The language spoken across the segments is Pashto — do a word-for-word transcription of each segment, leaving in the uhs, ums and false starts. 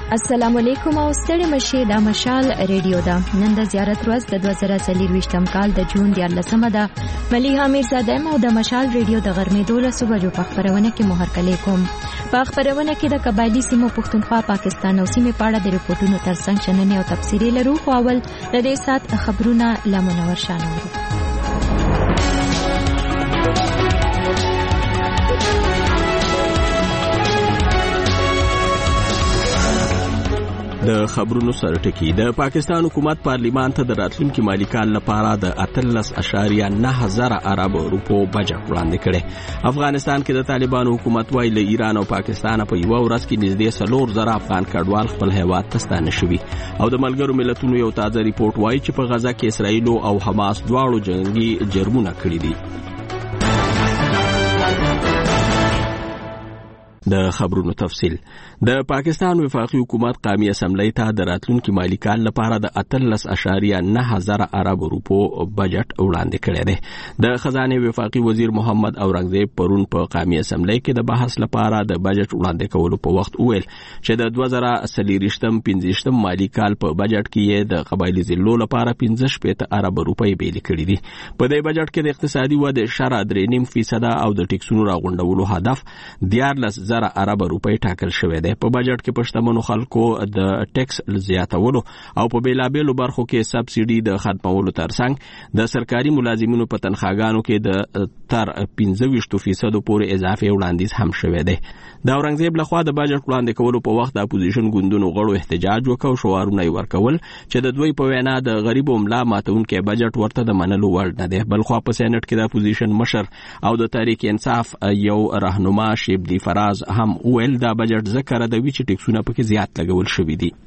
السلام علیکم او ستړي مشه د مشال ریډیو دا نن د زیارت ورځ د دوه زره څلرویشتم کال د جون دیارلسمه ده. ملیحه میرزاده او د مشال ریډیو د غرمې دولسو بجو په خبرونه کې مهرکلی کوم. په خبرونه کې د قبایلی سیمو پښتونخوا پاکستان او سیمې په اړه د ریپورتونو ترڅنګ شننې او تفسیري لرو. خو اول د دې سات خبرونه لمنور شانورو. د خبرونو سرټکی. د پاکستان حکومت پارلیمان ته د راتلونکي مالی کال لپاره د اتلس اشاریه نه زره ارب روپو بجټ وړاندې کړي. افغانستان کې د طالبانو حکومت وايي له ایران او پاکستان په یو ورځ کې نږدې څلور زره افغان کډوال خپل هیواد ته ستانه شوي. او د ملګرو ملتونو یو تازه ریپورت وايي چې په غزا کې اسرائیل او حماس دواړو جنگي جرمونه کړي دي. د خبرونو تفصیل. د پاکستان وفاقي حکومت قومي اسمبلی ته د راتلونکي مالی کال لپاره د اتلس اشاریه نه زره ارب روپو بجټ وړاندې کړی دی. د خزانه وفاقي وزیر محمد اورنګزیب پرون په قومي اسمبلی کې د بحث لپاره د بجټ وړاندې کولو په وخت وویل چې د دوه زره څلرویشتم پنځویشتم مالی کال په بجټ کې د قبایلی ضلعو لپاره پنځه شپږ ارب روپۍ بیل کړي دي. په دې بجټ کې د اقتصادي ودې شرع درې نیم فیصد او د ټیکسونو راغونډولو هدف دیارلس زره ارب روپۍ ټاکل شوی دی. په بجټ کې پښتمنو خلکو د ټیکس زیاتولو او په بیلابېلو برخو کې سبسيډي د ختمولو ترڅنګ د سرکاري ملازمینو په تنخواګانو کې د تر پنځه ویشت فیصد پورې اضافه وړاندیز هم شوی دی. د اورنګزیب لخوا د بجټ وړاندې کولو په وخت د اپوزیشن ګوندونو غړو احتجاج وکاو، شعارونه یې ورکول چې د دوی په وینا د غریبو ملا ماتونکي بجټ ورته د منلو وړ نه دی. بلخوا په سېنات کې د اپوزیشن مشر او د تحریک انصاف یو راهنما شیبلی فراز هم ویل دا بجټ ذکر د ویچ ټیکسونه پکې زیات لګول شوی دي.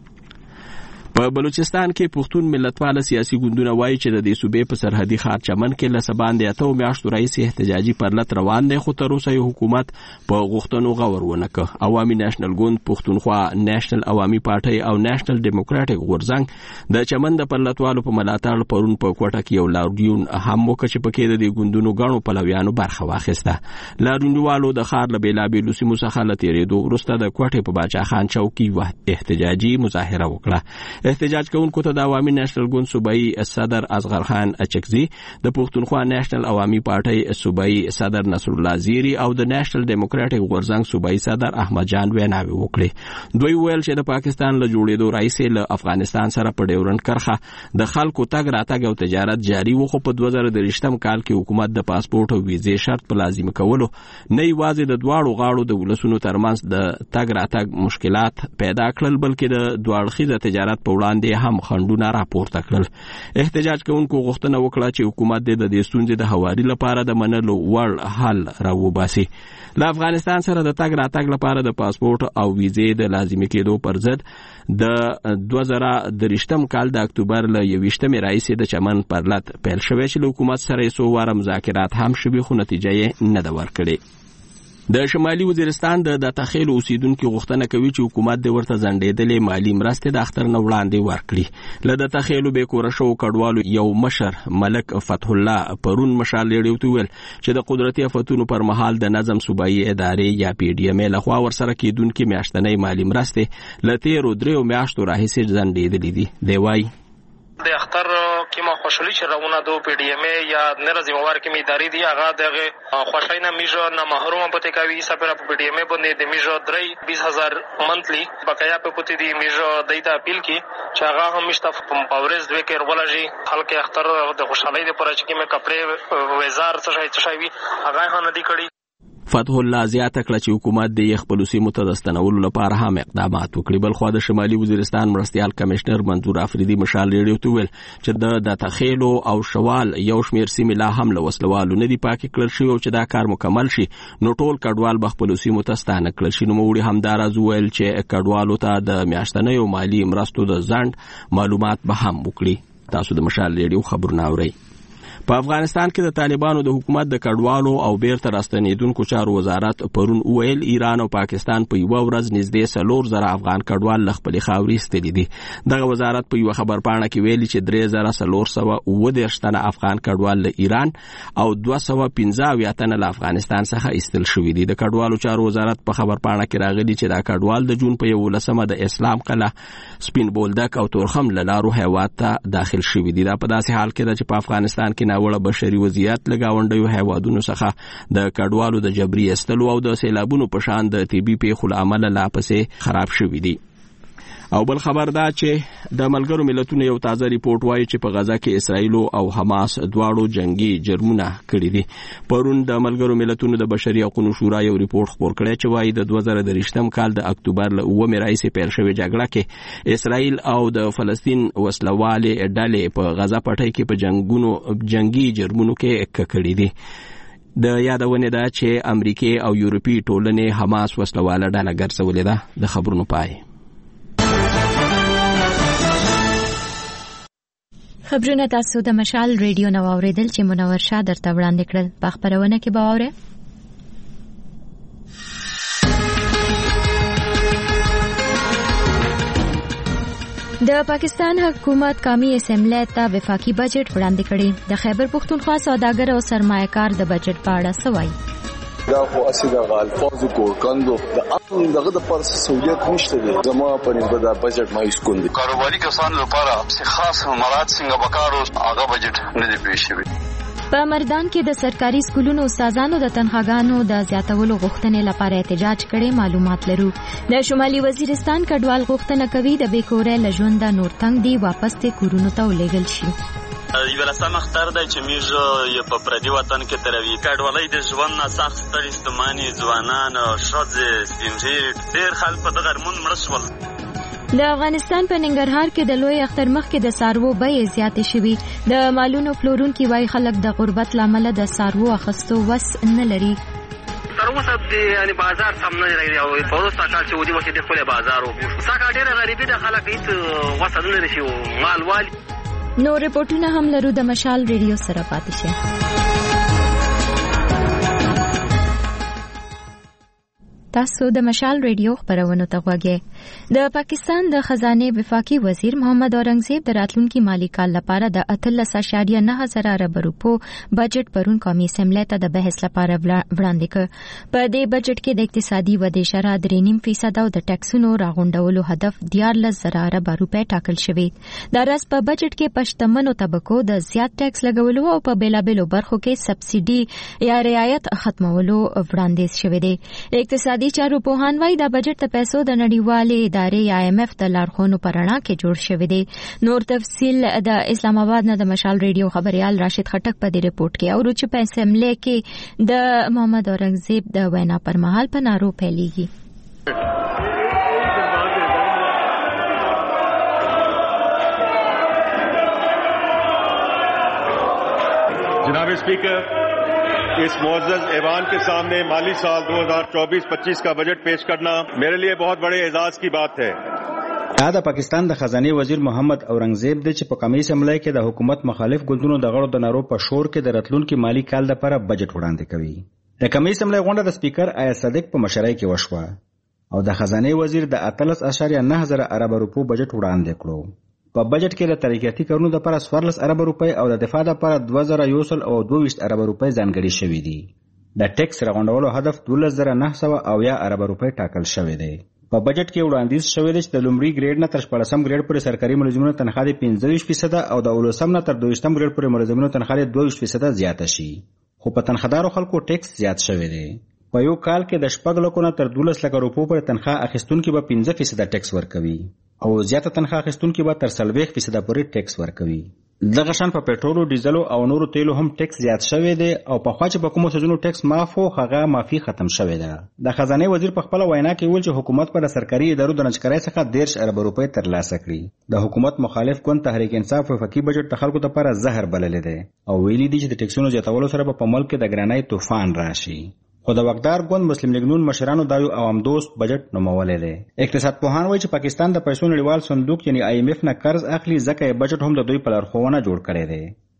په بلوچستان کې پښتون ملتپال سیاسي ګوندونه وایي چې د دې صوبې په سرحدي ښار چمن کې له سباندې اتو میاشتو راهیسې احتجاجي پرلط روان دی، خو تر اوسه یې حکومت په غوښتنو غور ونه کړ. عوامي نېشنل ګوند، پښتونخوا نېشنل عوامي پارټۍ او نېشنل ډیموکراټک غورځنګ د چمن د پرلطوالو په ملاتړ پرون په کوټه کې یو لاریون هم وکړ چې پکې د دې ګوندونو غړو پلویانو برخه واخیسته. لاریونوالو د ښار له بیلابېلو سیمو څخه له تېرېدو وروسته د کوټې په باچا خان چوک کې احتجاجي مظاهره وکړه. احتجاج کوونکو ته د عوامي نېشنل ګوند صوبایي صدر اصغر خان اچکزي، د پښتونخوا نېشنل عوامي پارټۍ صوبایي صدر نصر الله زیری او د نېشنل ډیموکراټک غورځنګ صوبایي صدر احمد جان ویناوي وکړي. دوی ویل چې د پاکستان له جوړېدو راهیسې له افغانستان سره په ډیورنډ کرښه د خلکو تګ راتګ او تجارت جاري و، خو په دوه زره درویشتم کال کې حکومت د پاسپورت او ویزې شرط په لازم کولو نه یوازې د دواړو غاړو د ولسونو ترمنځ د تګ راتګ مشکلات پیدا کړل، بلکې د دوه اړخیزه تجارت په وړاندې هم خنډونه راپورته کړل. احتجاج کوونکو غوښتنه وکړه چې حکومت د دې ستونزې د هواري لپاره د منلو وړ حل راوباسي. له افغانستان سره د تګ راتګ لپاره د پاسپورت او ویزې د لازمي کېدو پر ضد د دوه زره درویشتم کال د اکتوبر له یویشتمې راهیسې د چمن پرلط پیل شوی چې له حکومت سره یې څو واره مذاکرات هم شوي، خو نتیجه یې نه ده ورکړې. د شمالي وزیرستان د داتخیل اوسیدونکو غوښتنه کوي چې حکومت د ورته ځنډېدلې مالی مرستې د اختر نه وړاندې ورکړي. له داتخیل به کور شو کډوالو یو مشر ملک فتح الله پرون مشال لري ویل چې د قدرتي آفتونو پر مهال د نظم صوبایي ادارې یا پی ډی ام لخوا ورسره کېدونکو میاشتنۍ مالی مرستې له تیرو درېو میاشتو راهیسې ځنډېدلې دي. دی وايي د اختر کې ما خوشحالي چې راونه دو پی ډی ام یا نره ذمہوار کې می ادارې دی هغه دغه خوشاینه میجو نه محروم پته کوي سپره په پی ډی ام باندې د میجو درې بیس هزار منتلی بقایا په پته دی میجو دایته اپیل کی چې هغه هم مشتف پاورز دوی کې ولجی خلک اختر د خوشحالي د پرچ کې مې کپڑے وزار څه شي څه شي هغه هم ندی کړی. فتح الله زیاته کړه چې حکومت د خپل سیمو ته د ستنولو لپاره هم اقدامات وکړي. بلخو د شمالي وزیرستان مرستيال کمشنر منظور افریدي مشال ریډیو ته ویل چې د داتخیلو او شوال یو شمیر سیمې لا هم له وسلوالو نه دي پاکي کړل شي او چې دا کار مکمل شي نو ټول کډوال به خپل سیمو ته ستانه کړل شي. نو موږ هم دا راز ویل چې کډوالو ته د میاشتنۍ مالی مرستو د ځند معلومات به هم وکړي. تاسو د مشال ریډیو خبرونه اورئ. په افغانستان کې د طالبانو د حکومت د کډوالو او بیرته راستنیدونکو چارو وزارت پرون ویل ایران او پاکستان په یو ورځ نږدې څلور زره افغان کډوال له خپلې خاورې ایستلي دي. دغه وزارت په یو خبرپاڼه کې ویلي چې درې زره څلور سوه اووه دېرش تنه افغان کډوال له ایران او دوه سوه پنځه اویا تنه له افغانستان څخه ایستل شوي دي. د کډوالو چارو وزارت په خبرپاڼه کې راغلي چې دا کډوال د جون په یولسمه د اسلام قلعه سپین بولدک او تورخم له لارو هیواد ته داخل شوي دي. دا په داسې حال کې ده چې په افغانستان کې ناوړه بشري وضعیت له ګاونډیو هیوادونو څخه د کډوالو د جبري ایستلو او د سیلابونو په شان د طبي پیښو له امله لا پسې خراب شوي دي. او بل خبر دا چې د ملګرو ملتونو یو تازه ریپورت وایي چې په غزا کې اسرائیل او حماس دواړو جنگي جرمونه کړي دي. پرون د ملګرو ملتونو د بشري حقوقو شورا یو ریپورت خپور کړی چې وایي د دوه زره درویشتم کال د اکتوبر له اوومې راهیسې پیل شوې جګړه کې اسرائیل او د فلسطین وسلوالې ډلې په غزا پټۍ کې په جنگونو جنگي جرمونو کې ککړي دي. د یادونه ده چې امریکای او یورپی ټولنې حماس وسلواله ډله ګرځولې ده. د خبرونو پای. خبرونه تاسو د مشال ریډیو نو اوریدل چې منور شاه درته وړاندې کړل. په خبرونه کې به اورئ د پاکستان حکومت قومي اسمبلی ته وفاقي بجټ وړاندې کړی. د خیبر پختونخوا سوداګر او سرمایه‌کار د بجټ په اړه څه وایي؟ دا خو اصلي د الفاظو کورکندو د اصل دغه د پر سہولیت نشته دي. زما په نسبت د بجټ ما اسکون دي. کاروباري کسانو لپاره خاص مراد څنګه وکړو هغه بجټ نه دی پیښ شوی. په مردان کې د سرکاري سکولونو استادانو د تنخواګانو د زیاتولو غوښتنې لپاره احتجاج کړي. معلومات لرو د شمالي وزیرستان کډوال غوښتنه کوي د بیکورې لژونده نور تنگ دی واپس ته کورونو ته ولېږل شي. یو لسم اختر دی چې موږ یو په پردي وطن کې تروي. کډوالۍ د ژوند نه سخت ستړي ستوماني ځوانان ښځې سپین ږیري ډېر خلک په دغه ارمون مړه شول. د افغانستان په ننګرهار کې د لوی اختر مخکې د څاروو بیې زیاتې شوي. د مالونو پلورونکي وایي خلک د غربت له امله د څاروو اخیستو وس نه لري. تر اوسه د یعنی بازار سم نه لري او په وروسته کال چې ودی وخت د خپل بازار او ساکا ډېره غریبي د خلک هیڅ وس نه لري شي مال والی. نو رپورټونه هم لرو د مشال ریډیو سره پاتې شئ. تاسو د مشال ریډیو خبرونه ته غوږی. د پاکستان د خزانه وفاقي وزیر محمد اورنګزیب د راتلونکي مالی کال لپاره د اتلس اعشاریه نه زره ارب روپو بجټ پرون قومي اسمبلی ته د بحث لپاره وړاندې کړ. په دې بجټ کې د اقتصادي ودې شرح درې نیم فیصد او د ټکسونو راغونډولو هدف دیارلس زره ارب روپۍ ټاکل شوی. دا راز په بجټ کې پښتمنو طبقو د زیات ټکس لګولو او په بیلابېلو برخو کې سبسیډي یا رعایت ختمولو وړاندیز شوی دی. اقتصادي چارو پوهان وايي دا بجټ د پیسو د نړیوالې ادارې آی ایم ایف د لارښوونو په رڼا کې جوړ شوی دی. نور تفصیل د اسلام آباد نه د مشال ریډیو خبريال راشد خټک په دې رپورټ کې او چې په اسمبلی کې د محمد اورنګزیب د وینا پر مهال په نارو پیلېږي. جناب स्पीकर, इस मुअज़्ज़ज़ ऐवान के सामने माली साल दो हज़ार चौबीस पच्चीस का बजट पेश करना मेरे लिए बहुत बड़े एजाज की बात है. دا د پاکستان د خزانه وزیر محمد اورنګزیب د چې په قومي اسمبلی کې د حکومت مخالف ګوندونو د غړو د نارو په شور کې د راتلونکي مالی کال لپاره بجټ وړاندې کوي. د قومي اسمبلی غونډه د سپیکر آیا صدیق په مشرۍ کې وشوه او د خزانه وزیر د اتلس اعشاریه نه زره ارب روپو بجټ وړاندې کړو. په بجټ کې د ترقیاتي کارونو لپاره څوارلس ارب روپۍ او د دفاع لپاره دوه زره یو سل او دوه ویشت ارب روپۍ ځانګړي شوي دي. د ټیکس راغونډولو هدف دولس زره نه سوه اویا ارب روپۍ ټاکل شوی دی. په بجټ کې وړاندیز شوی دی چې د لومړي ګریډ نه تر شپاړسم ګریډ پورې سرکاري ملازمینو تنخوا د پنځه ویشت فیصده او د اولسم نه تر دویشتم ګریډ پورې ملازمینو تنخوا د دوه ویشت فیصده زیاته شي. خو په تنخوادارو خلکو ټیکس زیات شوی دی. په یو کال کې د شپږ لکو نه تر دولس لکه روپو پورې تنخوا اخیستونکي به پنځه فیصده ټیکس ورکوي او زیاته تنخوا اخیستونکي به تر څلوېښت فیصده پورې ټیکس ورکوي. دغه شان په پېټرولو ډیزلو او نورو تیلو هم ټیکس زیات شوی دی او په خوا چې په کومو څیزونو ټیکس معاف و هغه معافي ختم شوی ده. د خزانه وزیر په خپله وینا کې ویل چې حکومت په د سرکاري ادارو د نجکارۍ څخه دېرش ارب روپۍ ترلاسه کړي. د حکومت مخالف ګوند تحریک انصاف وفاقي بجټ د خلکو لپاره زهر بللی دی او ویلي دي چې د ټیکسونو زیاتولو سره به په ملک کې د ګرانۍ طوفان راشي. خو د واکدار ګوند مسلم لیگ نون مشرانو دا یو عوام دوست بجټ نومولی دی. اقتصاد پوهان وایي چې پاکستان د پیسو نړیوال صندوق یعنی آی ایم ایف نه قرض اخلي ځکه یې بجټ هم د دوی په لارښوونه جوړ کړی دی.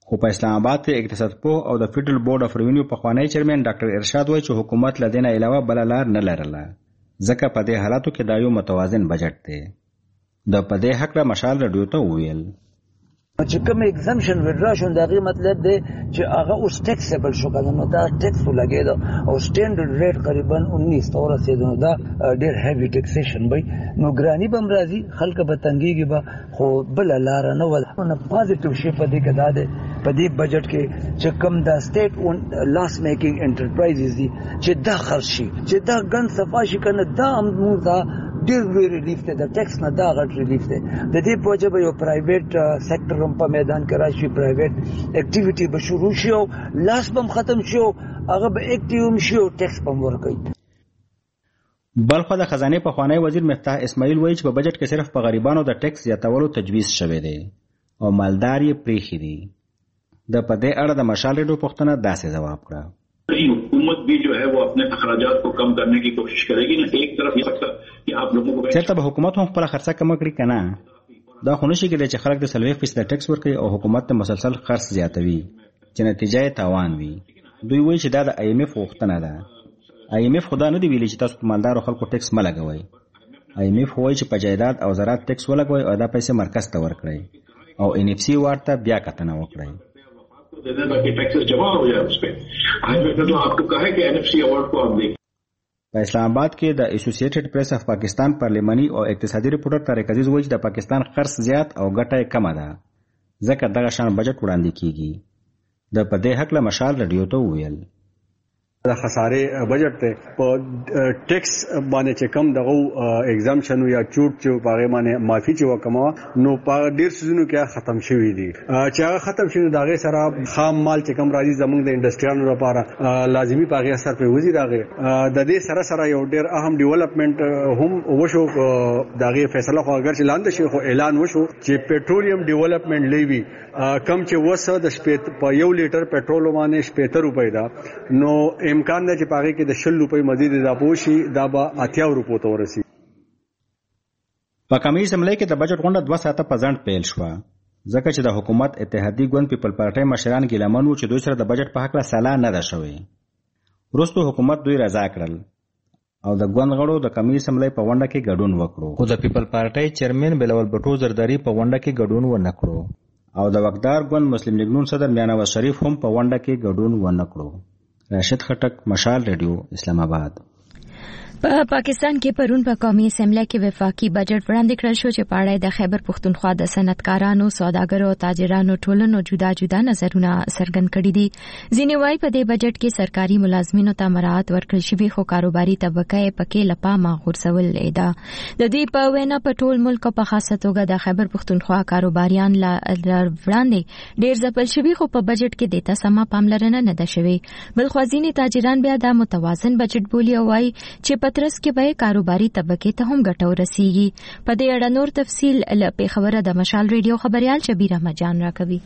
خو په اسلام آباد کې اقتصاد پوه او د فیډرل بورډ اف ریونیو پخوانی چیرمن ډاکټر ارشاد وایي چې حکومت له دې نه علاوه بل لار نه لرله، ځکه په دې حالاتو کې دا یو متوازن بجټ دی. د په دې حق له مشال رادیو ته وویل چې کوم ایگزامشن وډرا شون دا غي مطلب دی چې هغه اوس ټیکسیبل شو کنه، نو دا ټیکس ولګیدا او سټانډرډ ریټ تقریبا انیس تور رسیدو، دا ډیر هیوی ټیکسیشن وي، نو ګرانی بم راځي، خلک به تنګيږي به، خو بل لار نه ول نو پازیټیو شي په دې کې دا دی په دې بجټ کې چې کوم دا سټیټ اون لاس میکینګ انټرپرایزز دي چې دا خرج شي، چې دا ګن صفا شي کنه، دا هم دا ډیر وی ریلیف دی، د ټیکس نه دا غټ ریلیف دی. د دې په وجه به یو پرایویټ سېکټر هم په میدان کې راشي، پرایویټ اکټیویټي به شروع شي او لاس بم ختم شي، هغه به اکټیو هم شي او ټیکس بم ورکوي. بلخو د خزانه پخوانی وزیر مفتاح اسماعیل وایي چې په بجټ کې صرف په غریبانو د ټیکس زیاتولو تجویز شوی دی او مالدار یې پریخي دي. د په دې اړه د مشال ریډیو پوښتنه داسې جواب کړه حکومت بھی جو ہے وہ اپنے اخراجات کو کم کرنے کی کوشش کرے گی. نہ ایک طرف یہ سکتا کہ آپ لوگوں کو چېرته به حکومت هم خپل خرڅه کم کړي کنه، دا خو نشي کېدای چې خلک د څلوېښت فیصده ټیکس ورکوي او حکومت ته مسلسل خرڅ زیاتوي چې نتیجه یې تاوان وي. دوی وایي چې دا د آی ایم ایف غوښتنه ده. آی ایم ایف خدا نه دی ویلي چې تاسو په مالدارو خلکو ټیکس مه لګوئ. آی ایم ایف وایي چې په جایداد او زراعت ټیکس ولګوئ او دا پیسې مرکز ته ورکړئ او ان اف سی واټ ته بیا کتنه وکړئ. په اسلام آباد کې د ایسوسییټډ پریس اف پاکستان پارلیماني او اقتصادي ریپورټر طارق عزیز وایي چې د پاکستان خرڅ زیات او ګټه کمه ده، ځکه دغه شان بجټ وړاندې کیږي. د په دې حق له مشال رادیو ته وویل د خسارې بجټ ته په ټیکس باندې چې کم دغه ایگزامشن یا چوټ چې په هغه باندې معافي چې وکما نو په ډیر سيزونو کې ختم شوی دي، چې هغه ختم شوی دغه سره خام مال چې کم راځي زموږ د انډستریانو لپاره لازمی په هغه اثر په وزي دغه د دې سره سره یو ډیر اهم ډیولپمنٹ هم وشو. دغه فیصله خو اگر چې لاندې شي خو اعلان وشو چې پېټرولیم ډیولپمنٹ لیوي کم چې وسه د شپږ په یو لیټر پېټرول باندې شپږ روپۍ دا، نو امکان ده چې پاره کې د شل روپۍ مزید اضافه شي، دا به اتیا روپو ته ورسي. په کمی اسمبلی کې د بجټ غونډه دوه ساعته په ځنډ پیل شوه، ځکه چې د حکومت اتحادیې ګوند پیپل پارټۍ مشران ګیلمن وو چې دوی سره د بجټ په هکله سلا نه ده شوې. وروسته حکومت دوی رضا کړل او د ګوند غړو د کمی اسمبلی په غونډه کې ګډون وکړو، خو د پیپل پارټۍ چیرمن بلاول بټو زرداری په غونډه کې ګډون ونه کړو او د وقدار ګوند مسلم لیگ نون صدر میاں نواز شریف هم په غونډه کې ګډون ونه کړو. راشد خټک، مشال ریډیو، اسلام آباد. په پاکستان کې پرون په قومي اسمبلی کې وفاقي بجټ وړاندې کړل شو چې په اړه د خیبر پښتونخوا د صنعتکارانو، سوداګرو او تاجرانو ټولنو جدا جدا نظرونه څرګند کړي دي. ځینې وایي په دې بجټ کې سرکاري ملازمینو ته مراعات ورکړل شوی، خو کاروباري طبقه یې پکې له پامه غورځول ده. د دې په وینا په ټول ملک په خاصه توګه د خیبر پښتونخوا کاروباریان لا وړاندې ډیر ځپل شوي، خو په بجټ کې د تاسمه پاملرنه نه ده شوې. بل خو ځینې تاجران بیا د متوازن بجټ بولي او وایي چې پترس کې به کاروباري طبقه ته هم ګټه ورسیږي. په دې اړه نور تفصیل له پیښوره د مشال ریډیو خبريال شبیر احمد جان راکوي.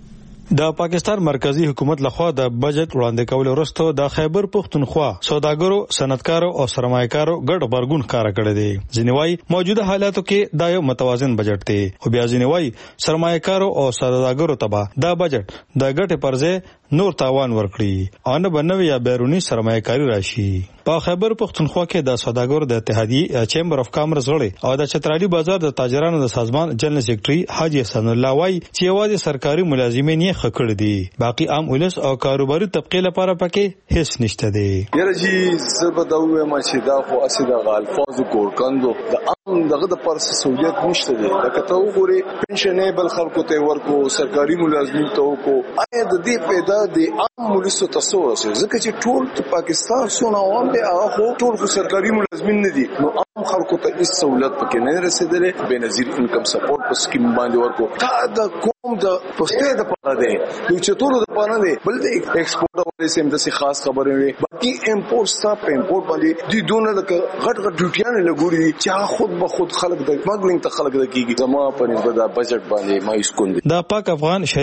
د پاکستان مرکزی حکومت لخوا د بجټ وړاندې کول وروسته د خیبر پښتونخوا سوداګرو، صنعتکارو او سرمایه‌کارو ګډ غبرګون ښکاره کړی دی. ځینې وایي موجوده حالاتو کې دا یو متوازن بجټ دی، خو بیا ځینې وایي سرمایه‌کارو او سوداګرو ته به دا بجټ د ګټې پر ځای نور تاوان ورکړي او نه به نوې یا بیرونی سرمایه‌کاري راشي. په خیبر پښتونخوا کې د سوداګرو د اتحادیې چیمبر اف کامرس غړي او د چترالي بازار د تاجرانو د سازمان جنرال سیکریټري حاجی حسن الله وایي چې یوازې سرکاري ملازمین یې خکړ دي، باقي عام ولس او کاروباري طبقه لپاره پکې هیڅ نشته دی. یره جی زبر دا وې ما چې دا خو اسیدا غالفاظ ګورکندو د عام دغه د پر سہولت نشته دی. دا کته وګوري پنشنیبل خلکو ته ورکو، سرکاري ملازمین ته وکړو، آیا د دې پیدا د عام ولس تصور ځکه چې ټول پاکستان سونه عوام دی هغه ټول خو سرکاري ملازمین نه دي، نو عام خلکو ته هیڅ سہولت پکې نه رسیدلې. بنظیر انکم سپورټ په سکیم باندې ورکو، دا د کوم د پوسټه د پاره دی، دوی چې ټول د پاره دی، بل د ایکسپورټ ولې سم د خاص خبره وي، باقي امپورټ سټاپ امپورټ باندې دوی دونه د غټ غټ ډیوټیان لګوري چې خود به خود خلک د سمګلینګ ته خلک د کیږي. زما په نسبت د بجټ باندې ما یې سکون دي. د پاک افغان شریک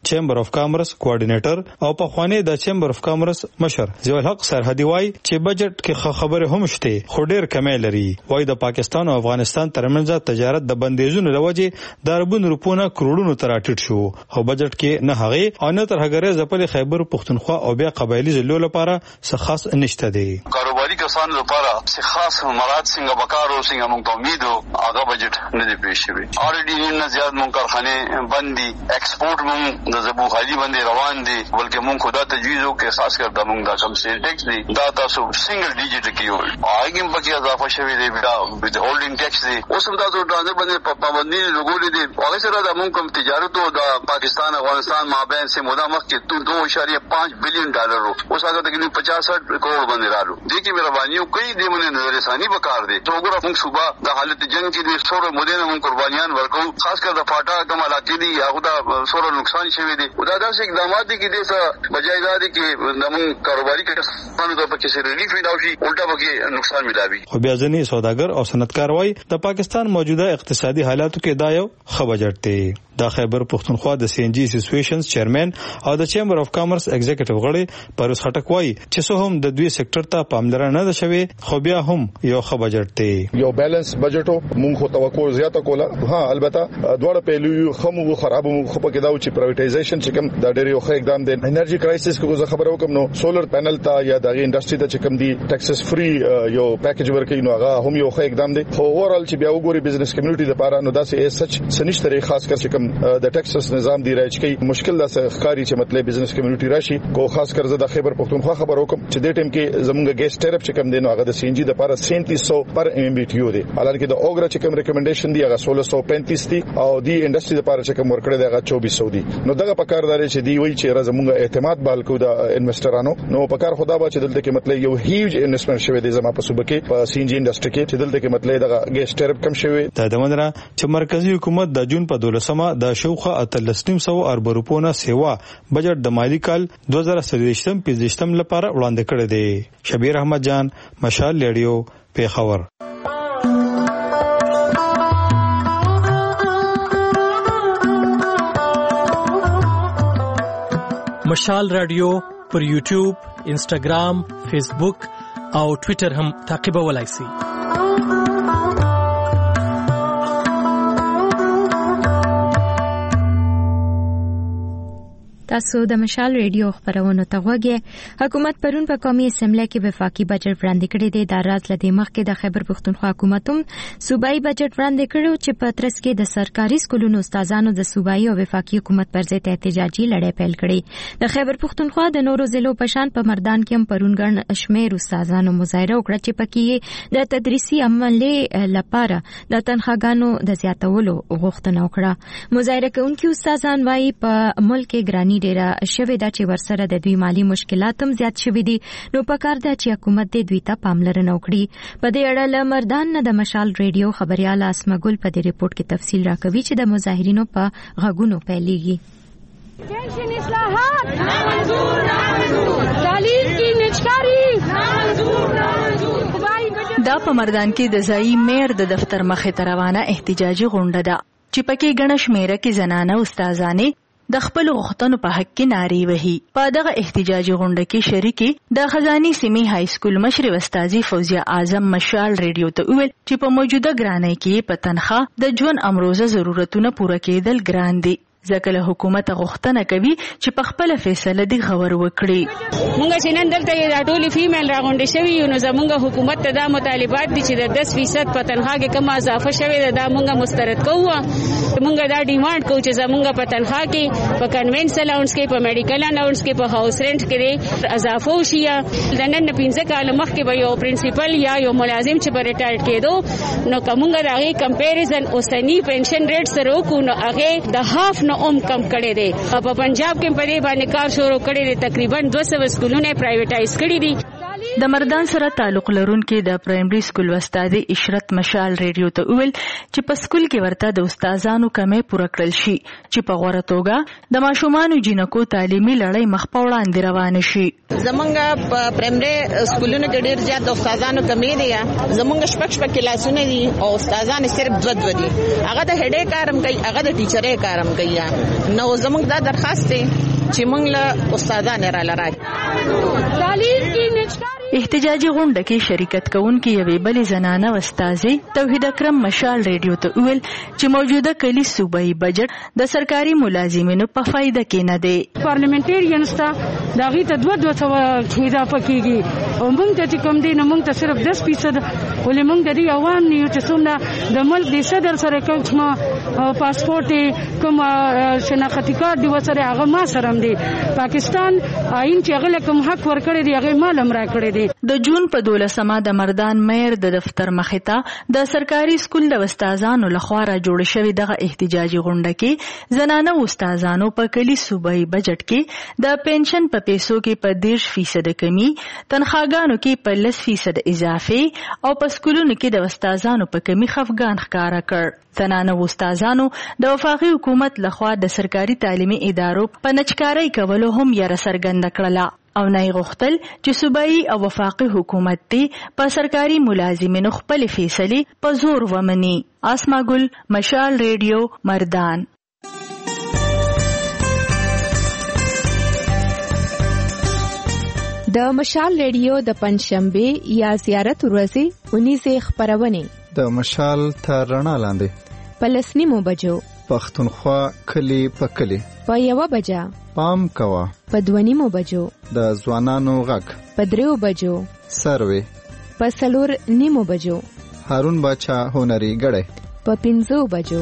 چیمبر اف کامرس کوارډینیټر او په خوانی د چیمبر اف کامرس مشر ضیاء الحق سرحدي وای چې بجټ کې خبره هم شته خو ډیر کمی لري. وای د پاکستان او افغانستان ترمنځ تجارت د بندیزونو لوجه د اربون روپونه کروڑونو تر اټټ شو خو بجټ کې نه هغه او نه تر هغه ځپل خیبر پختونخوا او بیا قبایلی ضلعو لپاره څه خاص نشته دی. کاروباري کسانو لپاره څه خاص مراد څنګه بکارو څنګه موږ ته امید هغه بجټ نه دی پیښ شوی. اوريډي نه زیات موږ کارخانه بندي ایکسپورټ موږ د زبو خالي باندې روان دي بلکې موږ خدا تجویز وکړو اساس کړ د موږ د کم سیل ټیکس دی دا تاسو سنگل ډیجیټ کیو هغه په اضافه شوی دی بیا د هولډینګ ټیکس دی اوس هم تاسو ډانه باندې پابندي لګولې دي هغه سره د موږ کوم تجارت او د پاکستان افغانستان مابین سه مودا مخ کې دو اشاریه پانچ بلین ډالر اوس هغه تقریبا پچاس کروڑ باندې رالو دي کې مهرباني کوي د مونږ نظر ثاني وکړ دي تو وګوره موږ صبح د حالت جنگ کې د سورو مودې موږ قربانيان ورکو خاص کر د فاټا کوم علاقې دي هغه د سورو نقصان شوی دي دا داسې اقدامات دي کې د څه بجای دادي کې د موږ کاروباري کسانو ته پکې سره ریلیف ویډاوشي الټا پکې نقصان ملاوي. خو بیا ځنی سوداګر او صنعتکار وای د پاکستان موجوده اقتصادي حالاتو کې دا یو ښه بجټ دی. د خیبر پختونخوا د سی ان جی اسوسییشنز چیرمن او د چیمبر اف کامرس ایگزیکټیو غړي پروس خټک وای چې څه هم د دوی سېکټر ته پاملرنه نه شوي خو بیا هم یو ښه بجټ دی. یو بیلانس بجټو مونږ خو توقع زیاته کوله ها البته دواړه پهلو خمو خراب مو خو پکې داو چې پرایویټایزیشن چې کوم د ډېر یو ښه اقدام دی. انرژي کرایسس کو خبره وکم نو سولر پینل ته یا د انډستری ته چې کوم دی ټیکسس فری یو پیکیج ورکې نو هغه هم یو ښه اقدام دی. خو اورال چې بیا وګوري بزنس کمیونټي لپاره نو دا سه سچ سنشتري خاص کر چې کوم د ټیکسس نظام دی راځي کې مشکل دا ښکاری چې مطلب بزنس کمیونټي راشي کو خاص کر زه د خیبر پختونخوا خبر وکم چې د ټیم کې زمونږ ګیس ټیرف چې کوم دی نو هغه د سی ان جی د لپاره سینتیس سو پر ایم بي ټي یو دی حالانکه د اوګرا چې کوم ریکمنډیشن دی هغه سولہ سو پینتیس دی او دی انډستری لپاره چې کوم ورکړی دی هغه چوبیس سو دی. نو دغه پکارداري چې دی وایي چې زمونږ اعتماد بال کو د انویسټرانو نو پکار خدا با چې دلته کې مطلب یو هیوج انویسټمنټ شوی دی زما په صوبه کې په سی ان جی انډستری کې چې دلته کې مطلب دغه ګیس ټیرف کم شوی دا د مدره چې مرکزی حکومت د جون په دولسمه د شوخه اتلسنیم سو ارب روپونه سیوا بجټ د مالی کال دوه زره سلويشتم پنځشتم لپاره وړاندې کړی دی. شبیر احمد جان مشال ریډیو پیښور. مشال رادیو پر یوټیوب، انسټاګرام، فیسبوک او ټوئیټر هم تعقیبولای شئ. تاسو د مشال ریډیو خبرونه ته غوږی. حکومت پرون په قومي اسمبلی کې وفاقي بجټ وړاندې کړی دی. دا راز لدې مخکې د خیبر پختونخوا حکومت هم صوبایي بجټ وړاندې کړو چې په ترڅ کې د سرکاري سکولونو استادانو د صوبایي او وفاقي حکومت پر ضد احتجاجي لړۍ پیل کړې. د خیبر پختونخوا د نورو ضلعو په شان په مردان کې هم پرون ګڼ شمېر استادانو مظاهره وکړه چې پکې د تدریسي عملې لپاره د تنخواګانو د زیاتولو غوښتنه وکړه. مظاهره کوونکي استادان وايي په ملک کې ګراني ډیره شوې ده چې ورسره د دوی مالی مشکلات هم زیات شوي دي نو پکار ده چې حکومت دې دوی ته پاملرنه وکړي. په دې اړه له مردان نه د مشال ریډیو خبريال اسمه ګل په دې ریپورت کې تفصیل راکوي چې د مظاهرینو په غږونو پیلېږي. پنشن اصلاحات نامنظور نامنظور تعلیم کی نجکاری نامنظور نامنظور. دا په مردان کې د ځایي میر د دفتر مخې ته روانه احتجاجي غونډه ده چې پکې ګڼه شمېره کې زنانه استادانې د خپل غوښتنو په حق کې ناري وهي. په دغه احتجاجي غونډه کې شریکي د خزاني سیمې های سکول مشر استاذي فوزیه اعظم مشال ریډیو ته ویل چې په موجوده ګرانۍ کې په تنخواه د ژوند امروزه ضرورتونه پوره کېدل ګران دي. ځکه له حکومت غوښتنه کوي چې په خپل فیصله دی غور وکړي. مونږ چې نن دلته یې راټولې فیمیل راغونډې شوي یو نو زمونږ حکومت ته دا مطالبات دي چې د دس فیصد په تنخواه کې کومه اضافه شوې ده دا مونږ مسترد کوو. مونږ دا ډیمانډ کوو چې زمونږ په تنخواه کې په کنوینس الاونس کې په میډیکل الاونس کې په هاوس رنټ کې اضافه وشي. د نن پنځه کاله مخکې به یو پرنسپل یا یو ملازم چې به ریټایرډ کېدو نو کومه د هغې کمپیریزن اوسني پنشن ریټ سره وکړو نو هغې د هاف نه اوم کم کړی دی. په پنجاب کې په دې باندې کار شروع کړی دی. تقریبا دوه سوه سکولونه پرایویټایز کړي دي. د مردان سره تعلق لرونکي د پرایمري سکول استاد اشرت مشال ریډیو ته ویل چې په سکول کې ورته د استادانو کمې پوره کړل شي چې په غوړه توګه د ماشومانو جنکو تعلیمي لړۍ مخ په وړاندې روان شي. زمونږ په پرایمري سکولونو کې ډېر زیات استادانو کمې دي. زمونږ شپږ شپږ کلاسونه دي او استادان صرف دوه دوه دي. هغه د هډې کارم کوي، هغه د ټیچرې کارم کوي. نو زمونږ دا درخواست دی چې موږ له استادانو را لراځي. تعلیم کې احتجاجي غونډه کې شریکت کوونکې یوې بلې زنانه استاذې توحید اکرم مشال ریډیو ته ویل چې موجوده کلي صوبایي بجټ د سرکاري ملازمینو په فایده کې نه دی. پارلیمنټریانز ته د هغې ته دوه دوه سوه اضافه کېږي او موږ ته چې کوم دی نو موږ ته صرف دس فیصد ولې موږ د دې عوام نه یو چې څومره د ملک د صدر سره کوم پاسپورټ کوم شناختي کارت دی ورسره هغه ما سره هم دی. پاکستان آئین چې هغه له کوم حق ورکړی دی هغې مال هم راکړی دی. د جون په دولسمه د مردان میر د دفتر مخې ته د سرکاري سکول د استادانو لخوا را جوړ شوی دغه احتجاجي غونډه کې زنانه استادانو په کلي صوبایي بجټ کې د پنشن په پیسو کې په دېرش فیصد کمی، تنخواګانو کې په لس فیصد اضافه او په سکولونو کې د استادانو په کمی خفګان ښکاره کړ. زنانه استادانو د وفاقي حکومت لخوا د سرکاري تعلیمي ادارو په نچکارۍ کولو هم یره څرګنده کړله او نه غوښتل چې صوبایي او وفاقي حکومت ته په سرکاري ملازمینو خپل فیصلې په زور ومني. اسما ګل، مشال ریډیو، مردان. د مشال ریډیو د پنځشنبه یا زیارت ورځې اونیزه خبرونه د مشال تر رڼا لاندې په لسنیمو بجو پښتونخوا کلی په کلی په یوه بجه پام کوا په دوه بجو د ځوانانو غږ په دریو بجو سروي په څلور نیمو بجو هارون باچا هنري غړې په پنځو بجو.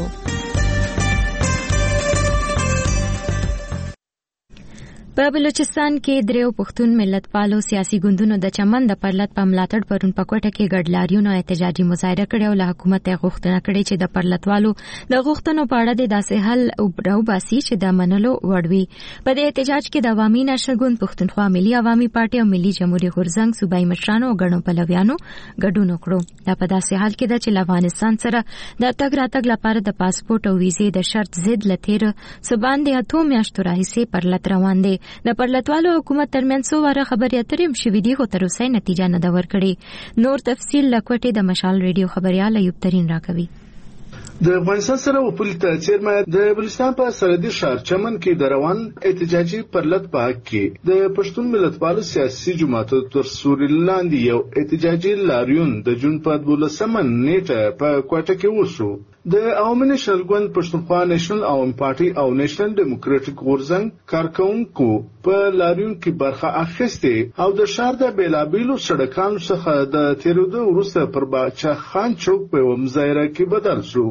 په بلوچستان کې دریو پښتون ملت پالو سیاسي ګوندونو د چمن د پرلط په ملاتړ پرون په کوټه کې ګډلاریونو احتجاجي مظاهره کړې او له حکومت یې غوښتنه کړې چې د پرلطوالو د غوښتنو په اړه د داسې حل او باسي چې د منلو وړ وي. په دې احتجاج کې د عوامي نشر ګوند، پښتونخوا ملي عوامي پارټي او ملي جمهوریت غورځنګ صوبایي مشرانو او ګڼو پلویانو ګډون وکړو. دا په داسې حال کې ده چې افغانستان سره د تګ راتګ لپاره د پاسپورت او ویزې د شرط ضد لتیر سباندې اتو میاشتو راهیسې پرلط روان دي. د پرلطوالو حکومت ترمنځ څو واره خبرې اترې هم شوې دي خو تر اوسه نتیجه نه ده ورکړې. نور تفصیل له کوټې د مشال ریډیو خبريال ایوب ترین راکوي. د افغانستان سره وپولي ته چیرمه د بلوچستان په سرحدي ښار چمن کې د روان احتجاجي پرلط په حق کې د پښتون ملتپالو سیاسي جماعتو تر سوري لاندې یو احتجاجي لاریون د جون په دولسمه نیټه په کوټه کې وشو. د عوامي نېشنل ګوند، پښتونخوا نېشنل عوامي پارټي او نېشنل ډیموکراټیک غورځنګ کارکونکو په لاریون کې برخه اخیسته او د ښار د بیلابیلو سړکانو څخه د تیرودو وروسته پر باچا خان چوک په مظاهره کې بدل شو.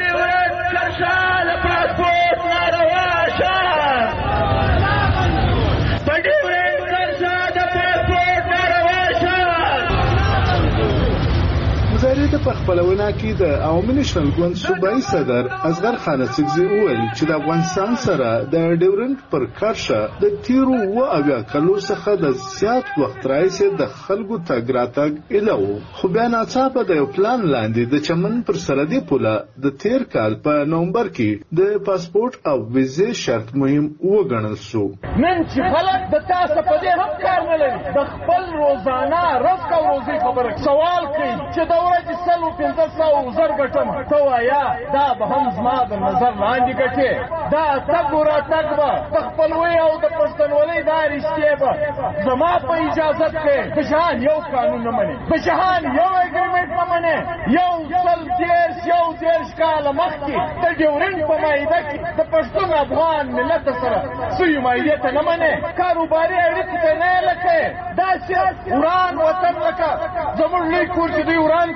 مظاهره په خپلونه کې د عوامي نېشنل ګوند صوبایي صدر اصغر خان سکزي وویل چې د افغانستان سره د ډیورنډ پر کرښه د تیرو و اویا کلو څخه د زیات وخت راهیسې د خلکو تګ راتګ ایله و، خو بیا ناڅاپه د یو پلان لاندې د چمن پر سرحدي پوله د تیر کال په نومبر کې د پاسپورت او ویزې شرط مهم وګڼل شو. نن چې خلک د تاسو په دې هم کار نه لري، د خپل روزانه رزق او روزي خبره سوال کوي چې د ورځې سلو پنځه سوه زر ګټم، ته وایه دا به هم زما د نظر لاندې ګټې، دا تګ و راتګ به د خپلوۍ او د پښتونولۍ دا رښتې به زما په اجازت کې بشهان یو قانون نه مني، بشهان یو اګریمنټ نه مني. یو سل دېرش یو دېرش کاله مخکې د ډیورنډ په معاهده کې د پښتون افغان ملت سره سوی معاهدې ته نه مني، کاروباري اړیکې ته نه یې لکه داسې وران وطن لکه زموږ لوی کور چې دوی وران کړي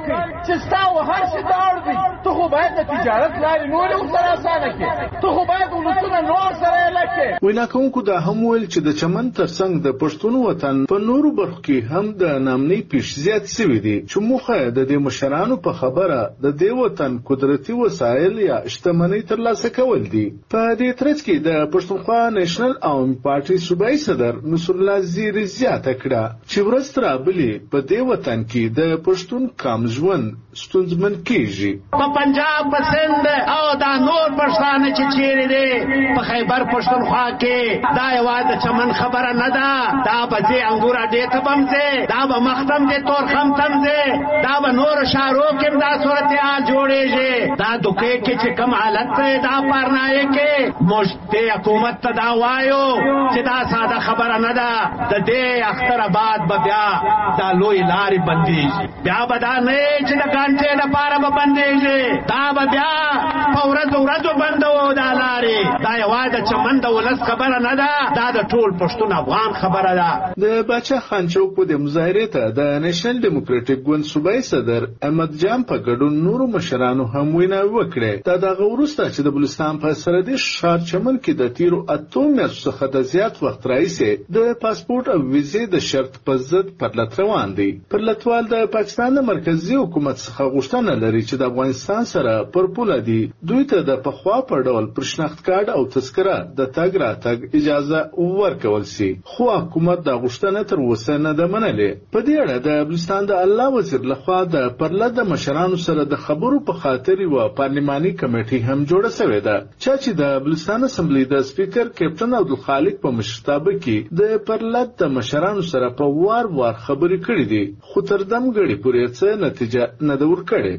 چې ستا و هر شي ته اړ دي ته خو باید د تجارت لارې نورې ورسره اسانه کړې، ته خو باید ولسونه نور سره یې لږ کړې. وینا کوونکو دا هم ویل چې د چمن ترڅنګ د پښتون وطن په نورو برخو کې هم د نامنۍ پیښې زیات شوي دي چې موخه د دې مشرانو په خبره د دې وطن قدرتي وسایل یا شتمنۍ ترلاسه کول دي. په دې ترڅ کې د پښتونخوا نېشنل عوامي پارټي صوبایي صدر نصر الله زیری زیاته کړه چې ورځ تر بلې په دې وطن کې د پښتون کم ژوند ستونزمن کیږي. په پنجاب، په سند او دا نور پښتانه چې چیرې دي په خیبر پښتونخوا کې دا یوازې د چمن خبره نه ده، دا به ځې انګور اډې ته به هم ځې، دا به مختم دې تورخم ته هم ځې، دا به نورو شهرو کې هم دا صورتحال جوړېږي. دا دوکې کې چې کوم حالت دی دا پرنایې کې موږ دې حکومت ته دا وایو چې دا ساده خبره نه ده، د دې اختر آباد به بیا دا لوی لارې بندېږي، بیا به دا نه چې د ګانټې لپاره به بندېږي، دا به بیا په ورځو ورځو بندو دا لارې. دا یوازې د چمن د ولس خبره نه ده، دا د ټول پښتون افغان خبره ده. د باچا خان چوک په دې مظاهرې ته د نېشنل ډیموکراټیک ګوند صوبایي صدر احمد جام په ګډون نورو مشرانو هم ویناوې وکړې. دا دغه وروسته چې د بلوچستان په سرحدي ښار چمن کې د تیرو اتو میاشتو څخه د زیات وخت راهیسې د پاسپورت او ویزې د شرط په ضد پرلت روان دی. پرلتوال د پاکستان د مرکزي حکومت څخه غوښتنه لري چې د افغانستان سره پر پوله دي دوی ته د پخوا په ډول پر شناخت کارت او تذکره د تګ راتګ اجازه ورکول شي، خو حکومت دا غوښتنه تر اوسه نه ده منلې. په دې اړه د بلوچستان د الله وزیر لخوا د پرلت د مشرانو سره د خبرو په خاطر یوه پارلماني کمیټه هم جوړه شوې ده چې د بلوچستان اسمبلی د سپیکر کیپټن عبدالخالق په مشرتابه کې د پرلت د مشرانو سره په وار وار خبرې کړې دي، خو تر دمګړې پورې څه نتیجه نه ده ورکړې.